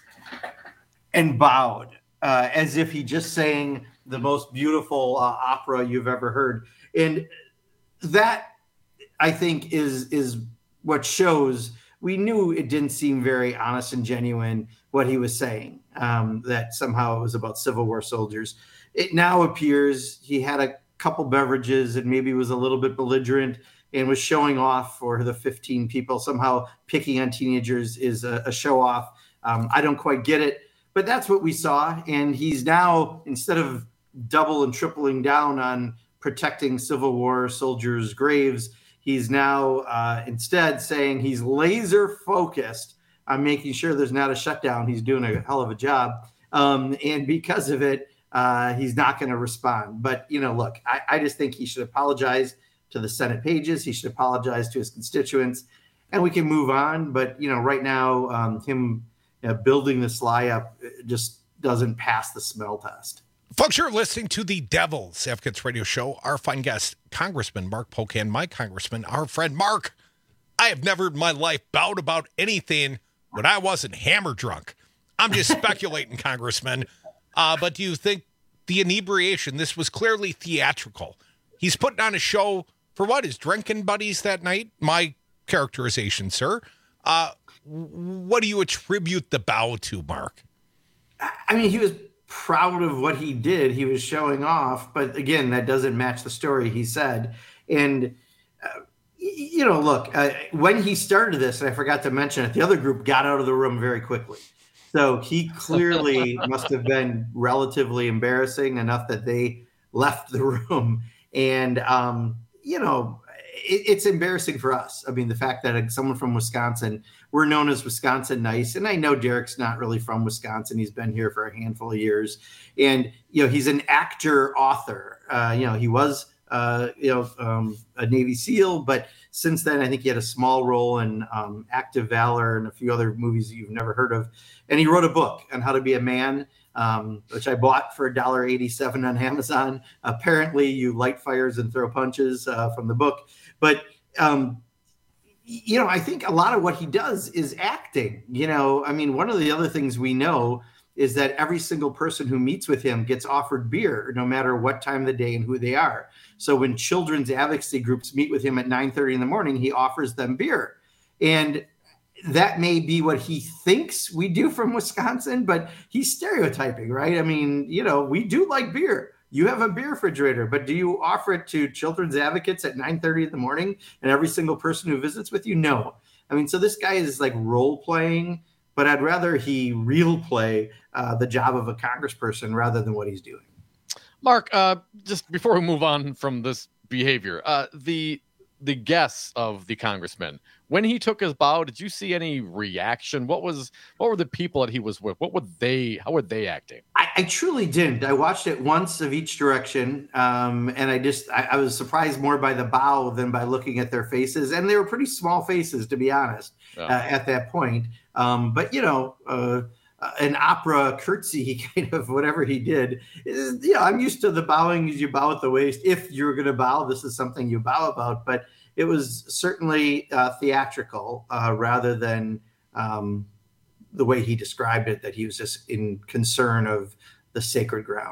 and bowed uh, as if he just sang the most beautiful uh, opera you've ever heard. And that, I think, is, is what shows we knew it didn't seem very honest and genuine what he was saying, um, that somehow it was about Civil War soldiers. It now appears he had a couple beverages and maybe was a little bit belligerent and was showing off for the fifteen people. Somehow picking on teenagers is a, a show off. Um, I don't quite get it, but that's what we saw. And he's now, instead of double and tripling down on protecting Civil War soldiers' graves, he's now uh, instead saying he's laser focused on making sure there's not a shutdown. He's doing a hell of a job. Um, and because of it, uh, he's not going to respond. But, you know, look, I, I just think he should apologize to the Senate pages. He should apologize to his constituents, and we can move on. But, you know, right now, um, him you know, building this lie up just doesn't pass the smell test.
Folks, you're listening to the Devil's Advocates Radio Show. Our fine guest, Congressman Mark Pocan, my congressman, our friend Mark. I have never in my life bowed about anything when I wasn't hammer drunk. I'm just speculating, Congressman. Uh, but do you think the inebriation, this was clearly theatrical? He's putting on a show for what, his drinking buddies that night? My characterization, sir. Uh, what do you attribute the bow to, Mark?
I mean, he was proud of what he did. He was showing off. But again, that doesn't match the story he said. And, uh, you know, look, uh, when he started this, and I forgot to mention it, the other group got out of the room very quickly. So he clearly must have been relatively embarrassing enough that they left the room. And, um, you know, it, it's embarrassing for us. I mean, the fact that someone from Wisconsin, we're known as Wisconsin nice. And I know Derek's not really from Wisconsin. He's been here for a handful of years. And, you know, he's an actor, author. Uh, you know, he was, uh, you know, um, a Navy SEAL. But since then, I think he had a small role in um, Active Valor and a few other movies that you've never heard of. And he wrote a book on how to be a man, um, which I bought for one dollar and eighty-seven cents on Amazon. Apparently, you light fires and throw punches uh, from the book. But, um, you know, I think a lot of what he does is acting. You know, I mean, one of the other things we know is that every single person who meets with him gets offered beer, no matter what time of the day and who they are. So when children's advocacy groups meet with him at nine thirty in the morning, he offers them beer. And that may be what he thinks we do from Wisconsin, but he's stereotyping, right? I mean, you know, we do like beer. You have a beer refrigerator, but do you offer it to children's advocates at nine thirty in the morning and every single person who visits with you? No. I mean, so this guy is like role playing, but I'd rather he real play uh, the job of a congressperson rather than what he's doing.
Mark, uh, just before we move on from this behavior, uh, the the guests of the congressman, when he took his bow, did you see any reaction? What was what were the people that he was with? What were they? How were they acting?
I, I truly didn't. I watched it once of each direction, um, and I just I, I was surprised more by the bow than by looking at their faces, and they were pretty small faces, to be honest, oh. uh, at that point. Um, but you know. Uh, Uh, an opera curtsy kind of whatever he did is, you know, I'm used to the bowing as you bow at the waist. If you're going to bow, this is something you bow about, but it was certainly uh, theatrical uh, rather than um, the way he described it, that he was just in concern of the sacred ground.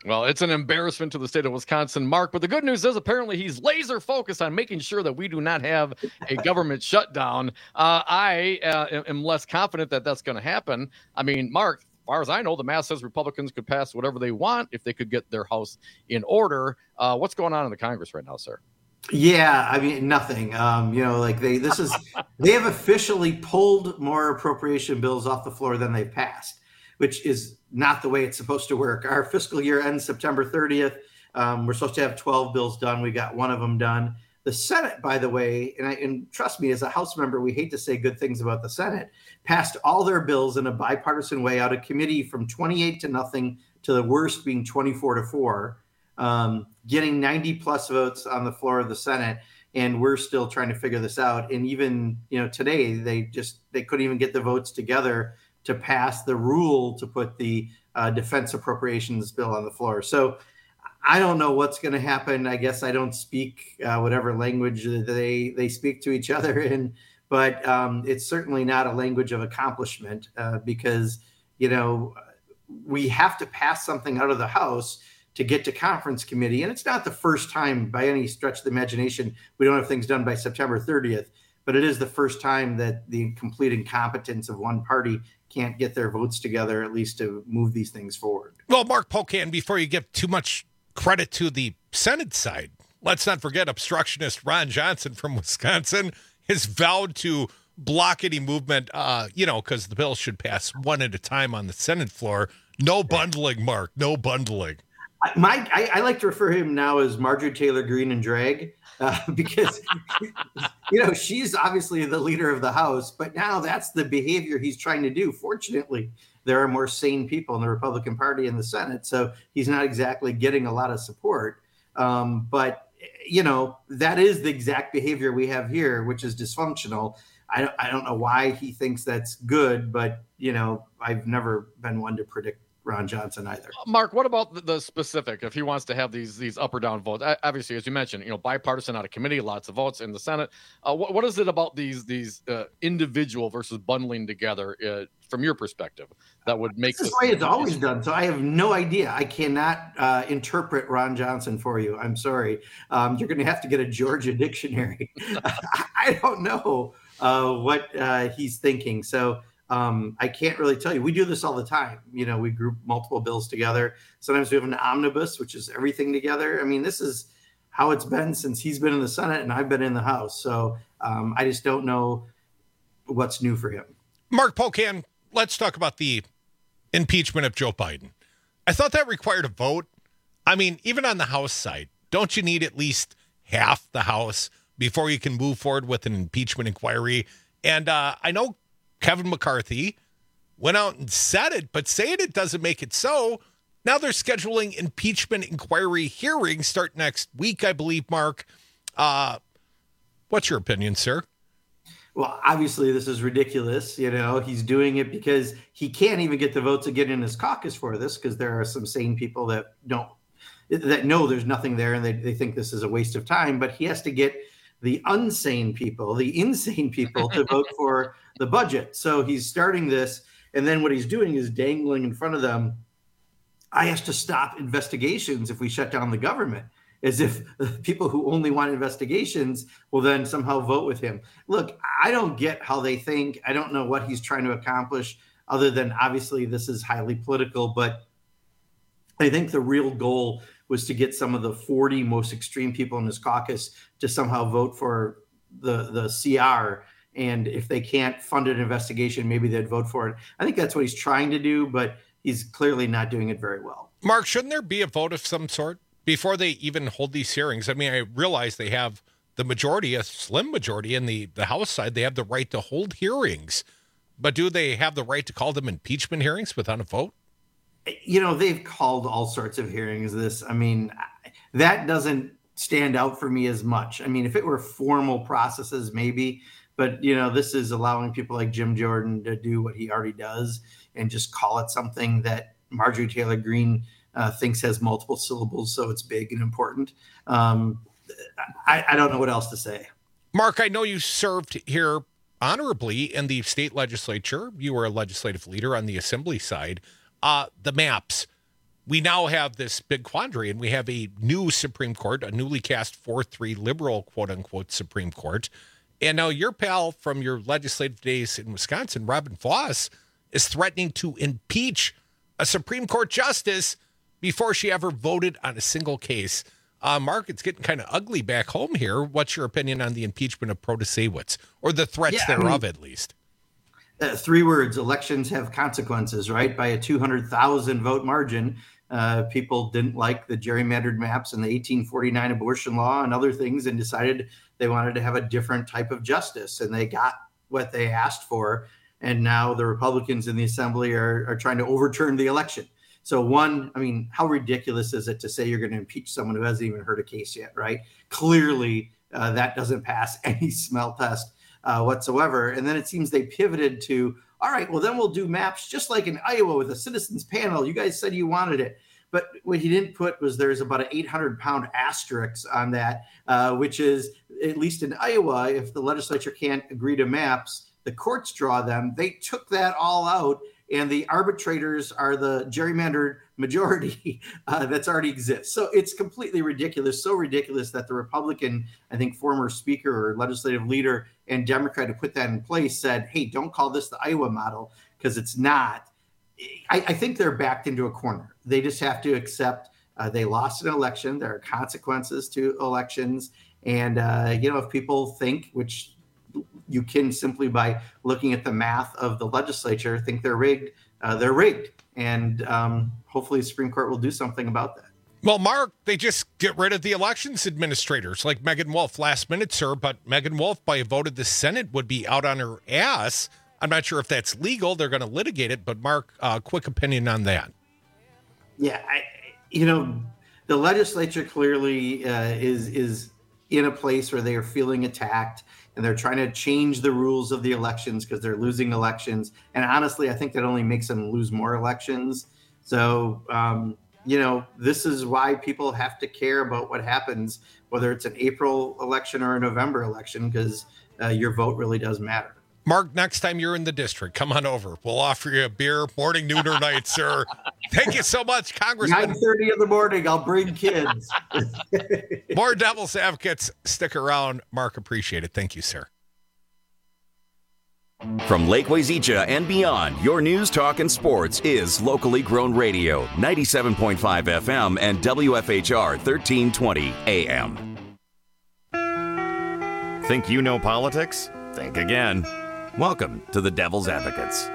Well, it's an embarrassment to the state of Wisconsin, Mark. But the good news is apparently he's laser focused on making sure that we do not have a government shutdown. Uh, I uh, am less confident that that's going to happen. I mean, Mark, as far as I know, the math says Republicans could pass whatever they want if they could get their house in order. Uh, what's going on in the Congress right now, sir?
Yeah, I mean, nothing. Um, you know, like they, this is, they have officially pulled more appropriation bills off the floor than they've passed, which is not the way it's supposed to work. Our fiscal year ends September thirtieth. Um, we're supposed to have twelve bills done. We got one of them done. The Senate, by the way, and, I, and trust me, as a House member, we hate to say good things about the Senate, passed all their bills in a bipartisan way out of committee from twenty-eight to nothing to the worst being twenty-four to four, um, getting ninety plus votes on the floor of the Senate. And we're still trying to figure this out. And even, you know, today they just, they couldn't even get the votes together to pass the rule to put the uh, defense appropriations bill on the floor. So I don't know what's going to happen. I guess I don't speak uh, whatever language they, they speak to each other in, but um, it's certainly not a language of accomplishment uh, because, you know, we have to pass something out of the House to get to conference committee. And it's not the first time by any stretch of the imagination we don't have things done by September thirtieth, but it is the first time that the complete incompetence of one party can't get their votes together, at least to move these things forward.
Well, Mark Pocan, before you give too much credit to the Senate side, let's not forget obstructionist Ron Johnson from Wisconsin has vowed to block any movement, uh, you know, because the bill should pass one at a time on the Senate floor. No bundling, Mark, no bundling.
My, I, I like to refer to him now as Marjorie Taylor Greene and drag uh, because, you know, she's obviously the leader of the House, but now that's the behavior he's trying to do. Fortunately, there are more sane people in the Republican Party in the Senate, so he's not exactly getting a lot of support. Um, but, you know, that is the exact behavior we have here, which is dysfunctional. I don't, I don't know why he thinks that's good, but, you know, I've never been one to predict Ron Johnson either.
Mark, what about the, the specific? If he wants to have these these up or down votes, obviously, as you mentioned, you know, bipartisan out of committee, lots of votes in the Senate. Uh, what, what is it about these these uh, individual versus bundling together, uh, from your perspective, that would make
this? This
this
is the way it's always done. So I have no idea. I cannot uh, interpret Ron Johnson for you. I'm sorry. Um, you're going to have to get a Georgia dictionary. I don't know uh, what uh, he's thinking. So. Um, I can't really tell you. We do this all the time. You know, we group multiple bills together. Sometimes we have an omnibus, which is everything together. I mean, this is how it's been since he's been in the Senate and I've been in the House. So um, I just don't know what's new for him.
Mark Pocan, let's talk about the impeachment of Joe Biden. I thought that required a vote. I mean, even on the House side, don't you need at least half the House before you can move forward with an impeachment inquiry? And uh, I know Kevin McCarthy went out and said it, but saying it doesn't make it so. Now they're scheduling impeachment inquiry hearings start next week, I believe, Mark. Uh, what's your opinion, sir?
Well, obviously, this is ridiculous. You know, he's doing it because he can't even get the votes to get in his caucus for this because there are some sane people that don't, that know there's nothing there and they, they think this is a waste of time, but he has to get the unsane people, the insane people to vote for the budget. So he's starting this. And then what he's doing is dangling in front of them. I have to stop investigations if we shut down the government, as if people who only want investigations will then somehow vote with him. Look, I don't get how they think. I don't know what he's trying to accomplish other than obviously this is highly political, but I think the real goal was to get some of the forty most extreme people in his caucus to somehow vote for the, the C R. And if they can't fund an investigation, maybe they'd vote for it. I think that's what he's trying to do, but he's clearly not doing it very well.
Mark, shouldn't there be a vote of some sort before they even hold these hearings? I mean, I realize they have the majority, a slim majority in the, the House side. They have the right to hold hearings, but do they have the right to call them impeachment hearings without a vote?
You know, they've called all sorts of hearings this. I mean, that doesn't stand out for me as much. I mean, if it were formal processes, maybe, but, you know, this is allowing people like Jim Jordan to do what he already does and just call it something that Marjorie Taylor Greene uh, thinks has multiple syllables, so it's big and important. Um, I, I don't know what else to say.
Mark, I know you served here honorably in the state legislature. You were a legislative leader on the assembly side. Uh, the maps, we now have this big quandary, and we have a new Supreme Court, a newly cast four three liberal, quote-unquote, Supreme Court. And now your pal from your legislative days in Wisconsin, Robin Vos, is threatening to impeach a Supreme Court justice before she ever voted on a single case. Uh, Mark, it's getting kind of ugly back home here. What's your opinion on the impeachment of Protasewicz, or the threats
Yeah, I
thereof,
mean,
at least?
Uh, three words: elections have consequences, right? By a two hundred thousand vote margin, uh, people didn't like the gerrymandered maps and the eighteen forty-nine abortion law and other things, and decided they wanted to have a different type of justice, and they got what they asked for. And now the Republicans in the assembly are, are trying to overturn the election. So one, I mean, how ridiculous is it to say you're going to impeach someone who hasn't even heard a case yet, right? Clearly, uh, that doesn't pass any smell test uh, whatsoever. And then it seems they pivoted to, all right, well, then we'll do maps just like in Iowa with a citizens panel. You guys said you wanted it. But what he didn't put was there's about an eight hundred pound asterisk on that, uh, which is, at least in Iowa, if the legislature can't agree to maps, the courts draw them. They took that all out, and the arbitrators are the gerrymandered majority uh, that's already exists. So it's completely ridiculous, so ridiculous that the Republican, I think, former speaker or legislative leader and Democrat who put that in place said, hey, don't call this the Iowa model, because it's not. I, I think they're backed into a corner. They just have to accept uh, they lost an election. There are consequences to elections. And, uh, you know, if people think, which you can simply by looking at the math of the legislature, think they're rigged, uh, they're rigged. And um, hopefully the Supreme Court will do something about that.
Well, Mark, they just get rid of the elections administrators like Megan Wolf last minute, sir. But Megan Wolf, by a vote of the Senate, would be out on her ass. I'm not sure if that's legal. They're going to litigate it. But Mark, uh, quick opinion on that.
Yeah, I, you know, the legislature clearly uh, is is in a place where they are feeling attacked, and they're trying to change the rules of the elections because they're losing elections. And honestly, I think that only makes them lose more elections. So, um, you know, this is why people have to care about what happens, whether it's an April election or a November election, because uh, your vote really does matter.
Mark, next time you're in the district, come on over. We'll offer you a beer, morning, noon, or night, sir. Thank you so much, Congressman.
nine thirty in the morning, I'll bring kids.
More Devil's Advocates. Stick around. Mark, appreciate it. Thank you, sir.
From Lake Wazeecha and beyond, your news, talk, and sports is locally grown radio, ninety-seven point five F M and W F H R thirteen twenty A M.
Think you know politics? Think again. Welcome to the Devil's Advocates.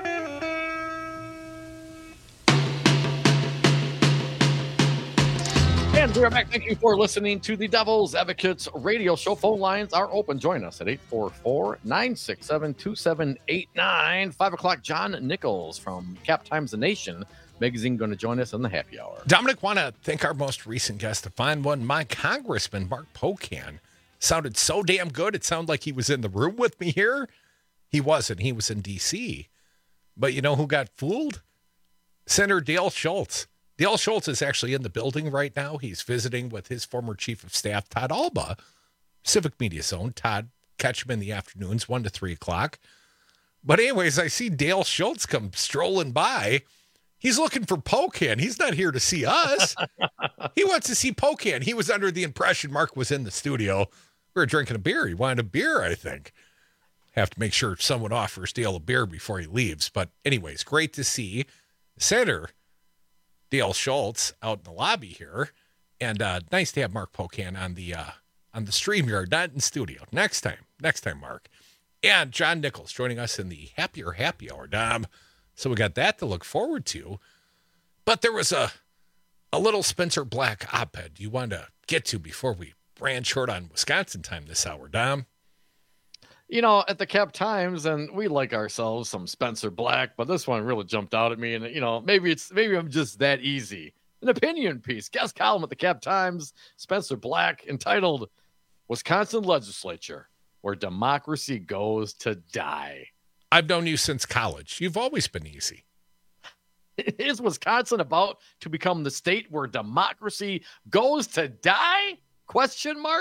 And we are back. Thank you for listening to the Devil's Advocates radio show. Phone lines are open. Join us at eight four four, nine six seven, two seven eight nine. Five o'clock, John Nichols from Cap Times The Nation magazine going to join us in the happy hour.
Dominic, want to thank our most recent guest to find one. My Congressman, Mark Pocan, sounded so damn good. It sounded like he was in the room with me here. He wasn't. He was in D C. But you know who got fooled? Senator Dale Schultz. Dale Schultz is actually in the building right now. He's visiting with his former chief of staff, Todd Alba, Civic Media Zone. Todd, catch him in the afternoons, one to three o'clock. But anyways, I see Dale Schultz come strolling by. He's looking for Pocan. He's not here to see us. He wants to see Pocan. He was under the impression Mark was in the studio. We were drinking a beer. He wanted a beer, I think. Have to make sure someone offers Dale a beer before he leaves. But anyways, great to see Senator Dale Schultz out in the lobby here. And uh, nice to have Mark Pocan on the uh, on the StreamYard, not in studio. Next time. Next time, Mark. And John Nichols joining us in the Happier Happy Hour, Dom. So we got that to look forward to. But there was a a little Spencer Black op-ed you wanted to get to before we ran short on Wisconsin time this hour, Dom.
You know, at the Cap Times, and we like ourselves some Spencer Black, but this one really jumped out at me. And, you know, maybe it's maybe I'm just that easy. An opinion piece, guest column at the Cap Times, Spencer Black, entitled Wisconsin Legislature, Where Democracy Goes to Die.
I've known you since college. You've always been easy.
Is Wisconsin about to become the state where democracy goes to die? Question mark.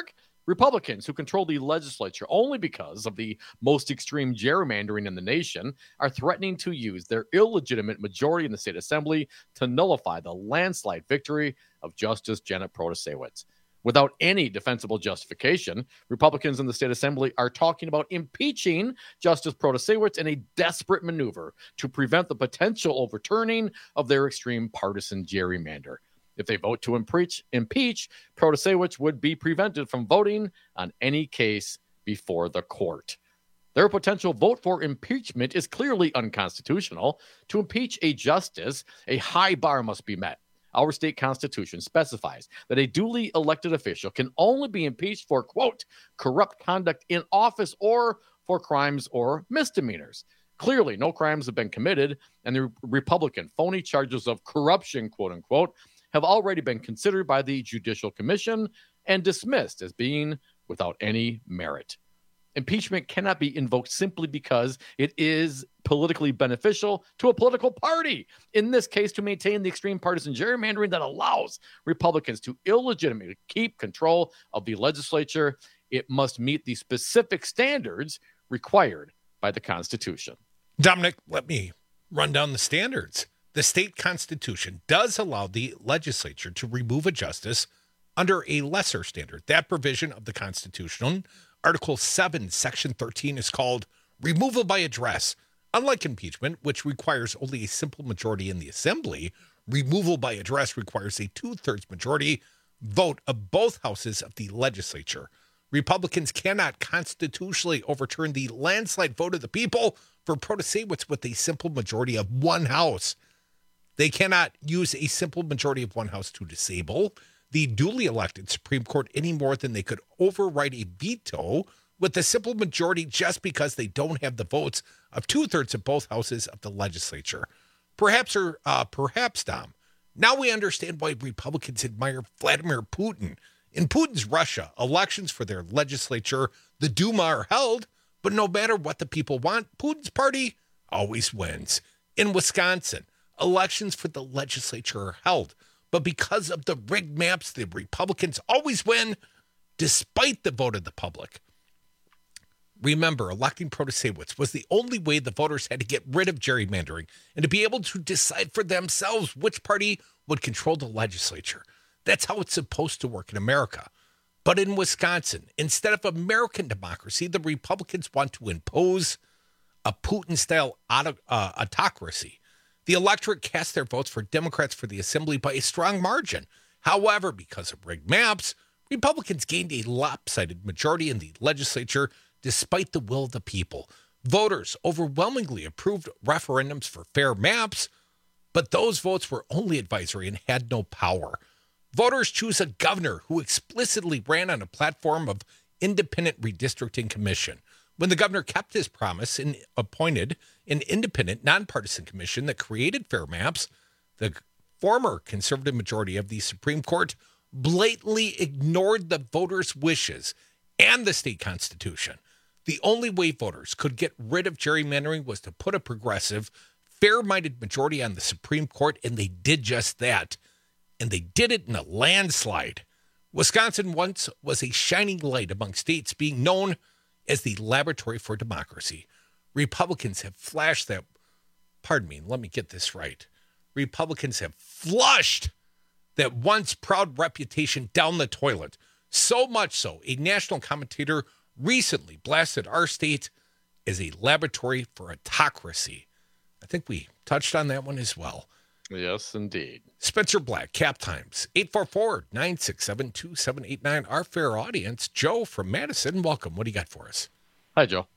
Republicans, who control the legislature only because of the most extreme gerrymandering in the nation, are threatening to use their illegitimate majority in the state assembly to nullify the landslide victory of Justice Janet Protasewicz. Without any defensible justification, Republicans in the state assembly are talking about impeaching Justice Protasewicz in a desperate maneuver to prevent the potential overturning of their extreme partisan gerrymander. If they vote to impeach, impeach, Protasewicz would be prevented from voting on any case before the court. Their potential vote for impeachment is clearly unconstitutional. To impeach a justice, a high bar must be met. Our state constitution specifies that a duly elected official can only be impeached for, quote, corrupt conduct in office or for crimes or misdemeanors. Clearly, no crimes have been committed, and the Republican phony charges of corruption, quote unquote, have already been considered by the Judicial Commission and dismissed as being without any merit. Impeachment cannot be invoked simply because it is politically beneficial to a political party. In this case, to maintain the extreme partisan gerrymandering that allows Republicans to illegitimately keep control of the legislature, it must meet the specific standards required by the Constitution.
Dominic, let me run down the standards. The state constitution does allow the legislature to remove a justice under a lesser standard. That provision of the Constitution, Article seven, Section thirteen, is called removal by address. Unlike impeachment, which requires only a simple majority in the assembly, removal by address requires a two-thirds majority vote of both houses of the legislature. Republicans cannot constitutionally overturn the landslide vote of the people for Protasewicz with a simple majority of one house. They cannot use a simple majority of one house to disable the duly elected Supreme Court any more than they could override a veto with a simple majority just because they don't have the votes of two-thirds of both houses of the legislature. Perhaps, or uh, perhaps, Dom, now we understand why Republicans admire Vladimir Putin. In Putin's Russia, elections for their legislature, the Duma, are held, but no matter what the people want, Putin's party always wins. In Wisconsin, elections for the legislature are held, but because of the rigged maps, the Republicans always win, despite the vote of the public. Remember, electing Protasewicz was the only way the voters had to get rid of gerrymandering and to be able to decide for themselves which party would control the legislature. That's how it's supposed to work in America. But in Wisconsin, instead of American democracy, the Republicans want to impose a Putin-style auto, uh, autocracy. The electorate cast their votes for Democrats for the assembly by a strong margin. However, because of rigged maps, Republicans gained a lopsided majority in the legislature despite the will of the people. Voters overwhelmingly approved referendums for fair maps, but those votes were only advisory and had no power. Voters choose a governor who explicitly ran on a platform of independent redistricting commission. When the governor kept his promise and appointed an independent, nonpartisan commission that created fair maps, the former conservative majority of the Supreme Court blatantly ignored the voters' wishes and the state constitution. The only way voters could get rid of gerrymandering was to put a progressive, fair-minded majority on the Supreme Court, and they did just that. And they did it in a landslide. Wisconsin once was a shining light among states, being known as the laboratory for democracy. Republicans have flashed that, pardon me, let me get this right. Republicans have flushed that once proud reputation down the toilet. So much so, a national commentator recently blasted our state as a laboratory for autocracy. I think we touched on that one as well.
Yes, indeed.
Spencer Black, Cap Times, eight four four, nine six seven, two seven eight nine. Our fair audience, Joe from Madison. Welcome. What do you got for us?
Hi, Joe.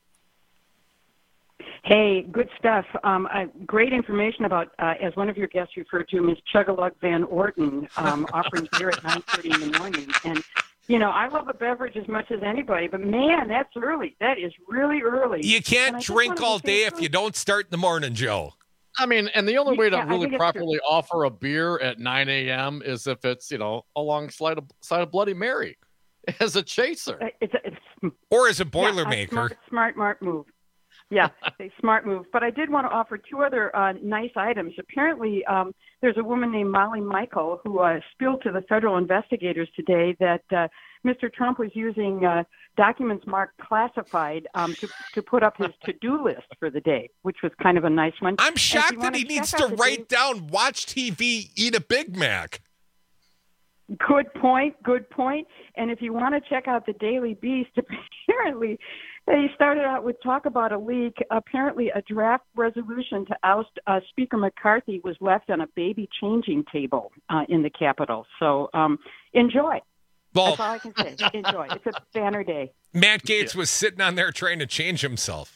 Hey, good stuff. Um, uh, great information about, uh, as one of your guests referred to, Miss Chug-a-Lug Van Orton, um, offering beer at nine thirty in the morning. And, you know, I love a beverage as much as anybody, but, man, that's early. That is really early.
You can't drink all day if you don't start in the morning, Joe.
I mean, and the only way to
Yeah, I
really
think it's
properly offer a beer at nine a.m. is if it's, you know, alongside of, side of Bloody Mary as a chaser.
Uh, It's a, it's,
Or as a
yeah, a
Boilermaker.
Smart, smart, smart move. Yeah, a smart move. But I did want to offer two other uh, nice items. Apparently, um, there's a woman named Molly Michael who uh, spilled to the federal investigators today that uh, Mister Trump was using uh, documents marked classified um, to to put up his to-do list for the day, which was kind of a nice one.
I'm shocked
you
that he
wanna
needs
check
to
out the
write
day-
down, watch T V, eat a Big Mac.
Good point, good point. And if you want to check out the Daily Beast, apparently they started out with talk about a leak. Apparently a draft resolution to oust uh, Speaker McCarthy was left on a baby changing table uh, in the Capitol. So um, enjoy.
Well,
That's all I can say. Enjoy. It's a banner day.
Matt Gaetz was sitting on there trying to change himself.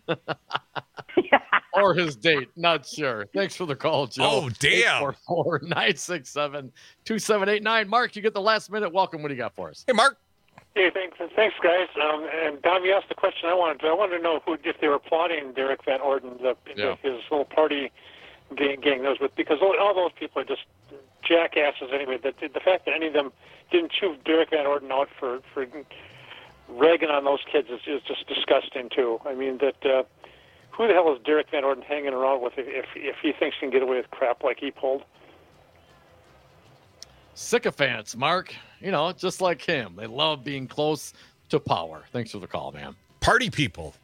Or his date, not sure. Thanks for the call, Joe.
Oh, damn.
eight four four, nine six seven, two seven eight nine. Mark, you get the last minute welcome. What do you got for us?
Hey, Mark.
Hey, thanks, thanks, guys. Um, and Dom, you asked the question I wanted to. I wanted to know who, if they were applauding Derek Van Orden, the,
Yeah.
his little party gang, gang those with, because all, all those people are just jackasses anyway. The, the fact that any of them didn't chew Derek Van Orden out for for ragging on those kids is, is just disgusting too. I mean, that uh, who the hell is Derek Van Orden hanging around with if if, if he thinks he can get away with crap like he pulled?
Sycophants, Mark. You know, just like him. They love being close to power. Thanks for the call, man.
Party people.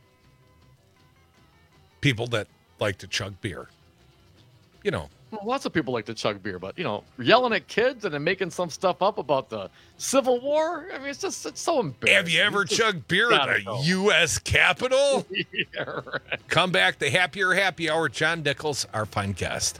People that like to chug beer. You know.
Well, lots of people like to chug beer, but, you know, yelling at kids and then making some stuff up about the Civil War. I mean, it's just, it's so embarrassing.
Have you ever
just
chugged beer at
gotta
the
go.
U S Capitol?
Yeah, right.
Come back to Happier Happy Hour. John Nichols, our fine guest.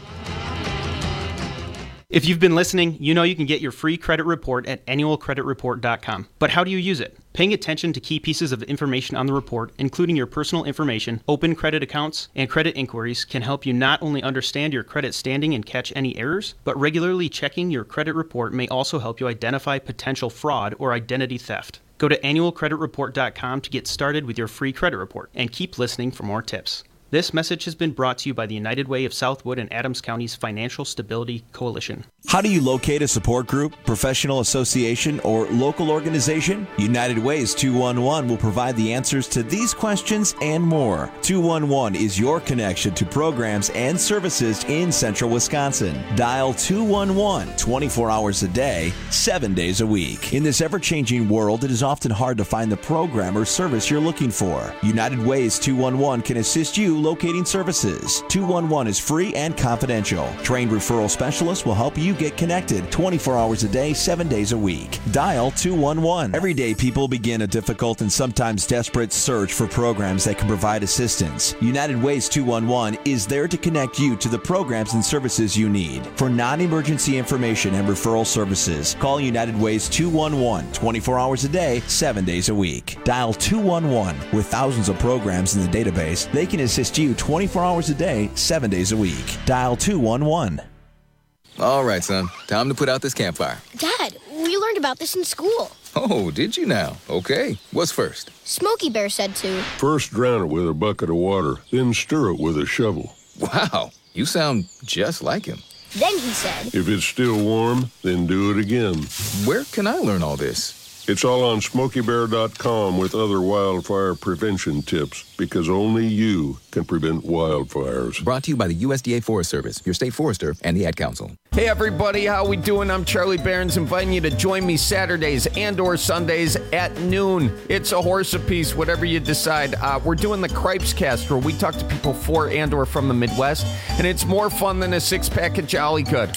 If you've been listening, you know you can get your free credit report at annual credit report dot com. But how do you use it? Paying attention to key pieces of information on the report, including your personal information, open credit accounts, and credit inquiries, can help you not only understand your credit standing and catch any errors, but regularly checking your credit report may also help you identify potential fraud or identity theft. Go to annual credit report dot com to get started with your free credit report, and keep listening for more tips. This message has been brought to you by the United Way of Southwood and Adams County's Financial Stability Coalition.
How do you locate a support group, professional association, or local organization? United Way's two one one will provide the answers to these questions and more. two one one is your connection to programs and services in central Wisconsin. Dial two one one twenty-four hours a day, seven days a week. In this ever-changing world, it is often hard to find the program or service you're looking for. United Way's two one one can assist you locating services. two one one is free and confidential. Trained referral specialists will help you get connected twenty-four hours a day, seven days a week. Dial two one one. Every day, people begin a difficult and sometimes desperate search for programs that can provide assistance. United Way's two one one is there to connect you to the programs and services you need. For non-emergency information and referral services, call United Way's two one one twenty-four hours a day, seven days a week. Dial two one one. With thousands of programs in the database, they can assist you twenty-four hours a day, seven days a week. Dial two one one.
All right, son. Time to put out this campfire.
Dad, we learned about this in school.
Oh, did you now? Okay. What's first?
Smokey Bear said to.
First drown it with a bucket of water, then stir it with a shovel.
Wow. You sound just like him.
Then he said.
If it's still warm, then do it again.
Where can I learn all this?
It's all on smokey bear dot com with other wildfire prevention tips, because only you can prevent wildfires.
Brought to you by the U S D A Forest Service, your state forester, and the Ad Council.
Hey everybody, how we doing? I'm Charlie Barons, inviting you to join me Saturdays and or Sundays at noon. It's a horse apiece, whatever you decide. Uh, we're doing the Cripes Cast, where we talk to people for and or from the Midwest, and it's more fun than a six-pack of Jolly Good.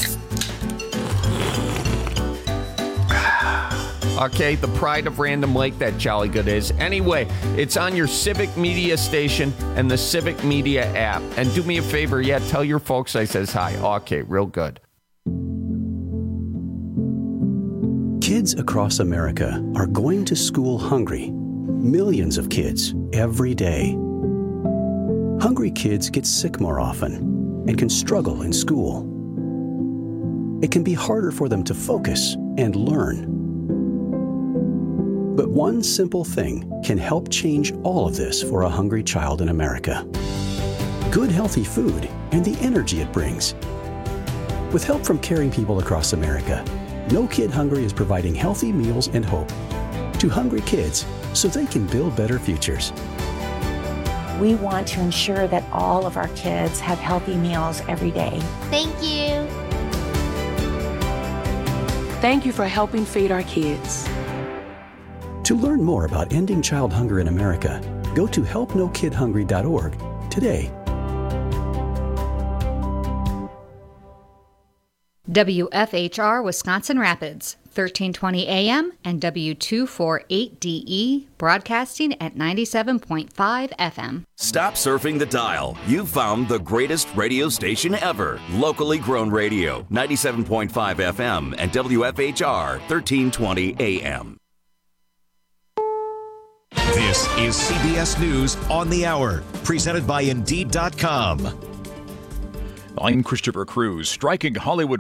Okay, the pride of Random Lake, that Jolly Good is. Anyway, it's on your Civic Media station and the Civic Media app. And do me a favor, yeah, tell your folks I says hi. Okay, real good.
Kids across America are going to school hungry. Millions of kids every day. Hungry kids get sick more often and can struggle in school. It can be harder for them to focus and learn. But one simple thing can help change all of this for a hungry child in America. Good, healthy food and the energy it brings. With help from caring people across America, No Kid Hungry is providing healthy meals and hope to hungry kids so they can build better futures.
We want to ensure that all of our kids have healthy meals every day.
Thank you.
Thank you for helping feed our kids.
To learn more about ending child hunger in America, go to help no kid hungry dot org today.
W F H R Wisconsin Rapids, thirteen twenty A M and W two forty-eight D E, broadcasting at ninety-seven point five F M.
Stop surfing the dial. You've found the greatest radio station ever. Locally grown radio, ninety-seven point five F M and W F H R, thirteen twenty A M.
This is C B S News on the Hour, presented by Indeed dot com.
I'm Christopher Cruz. Striking Hollywood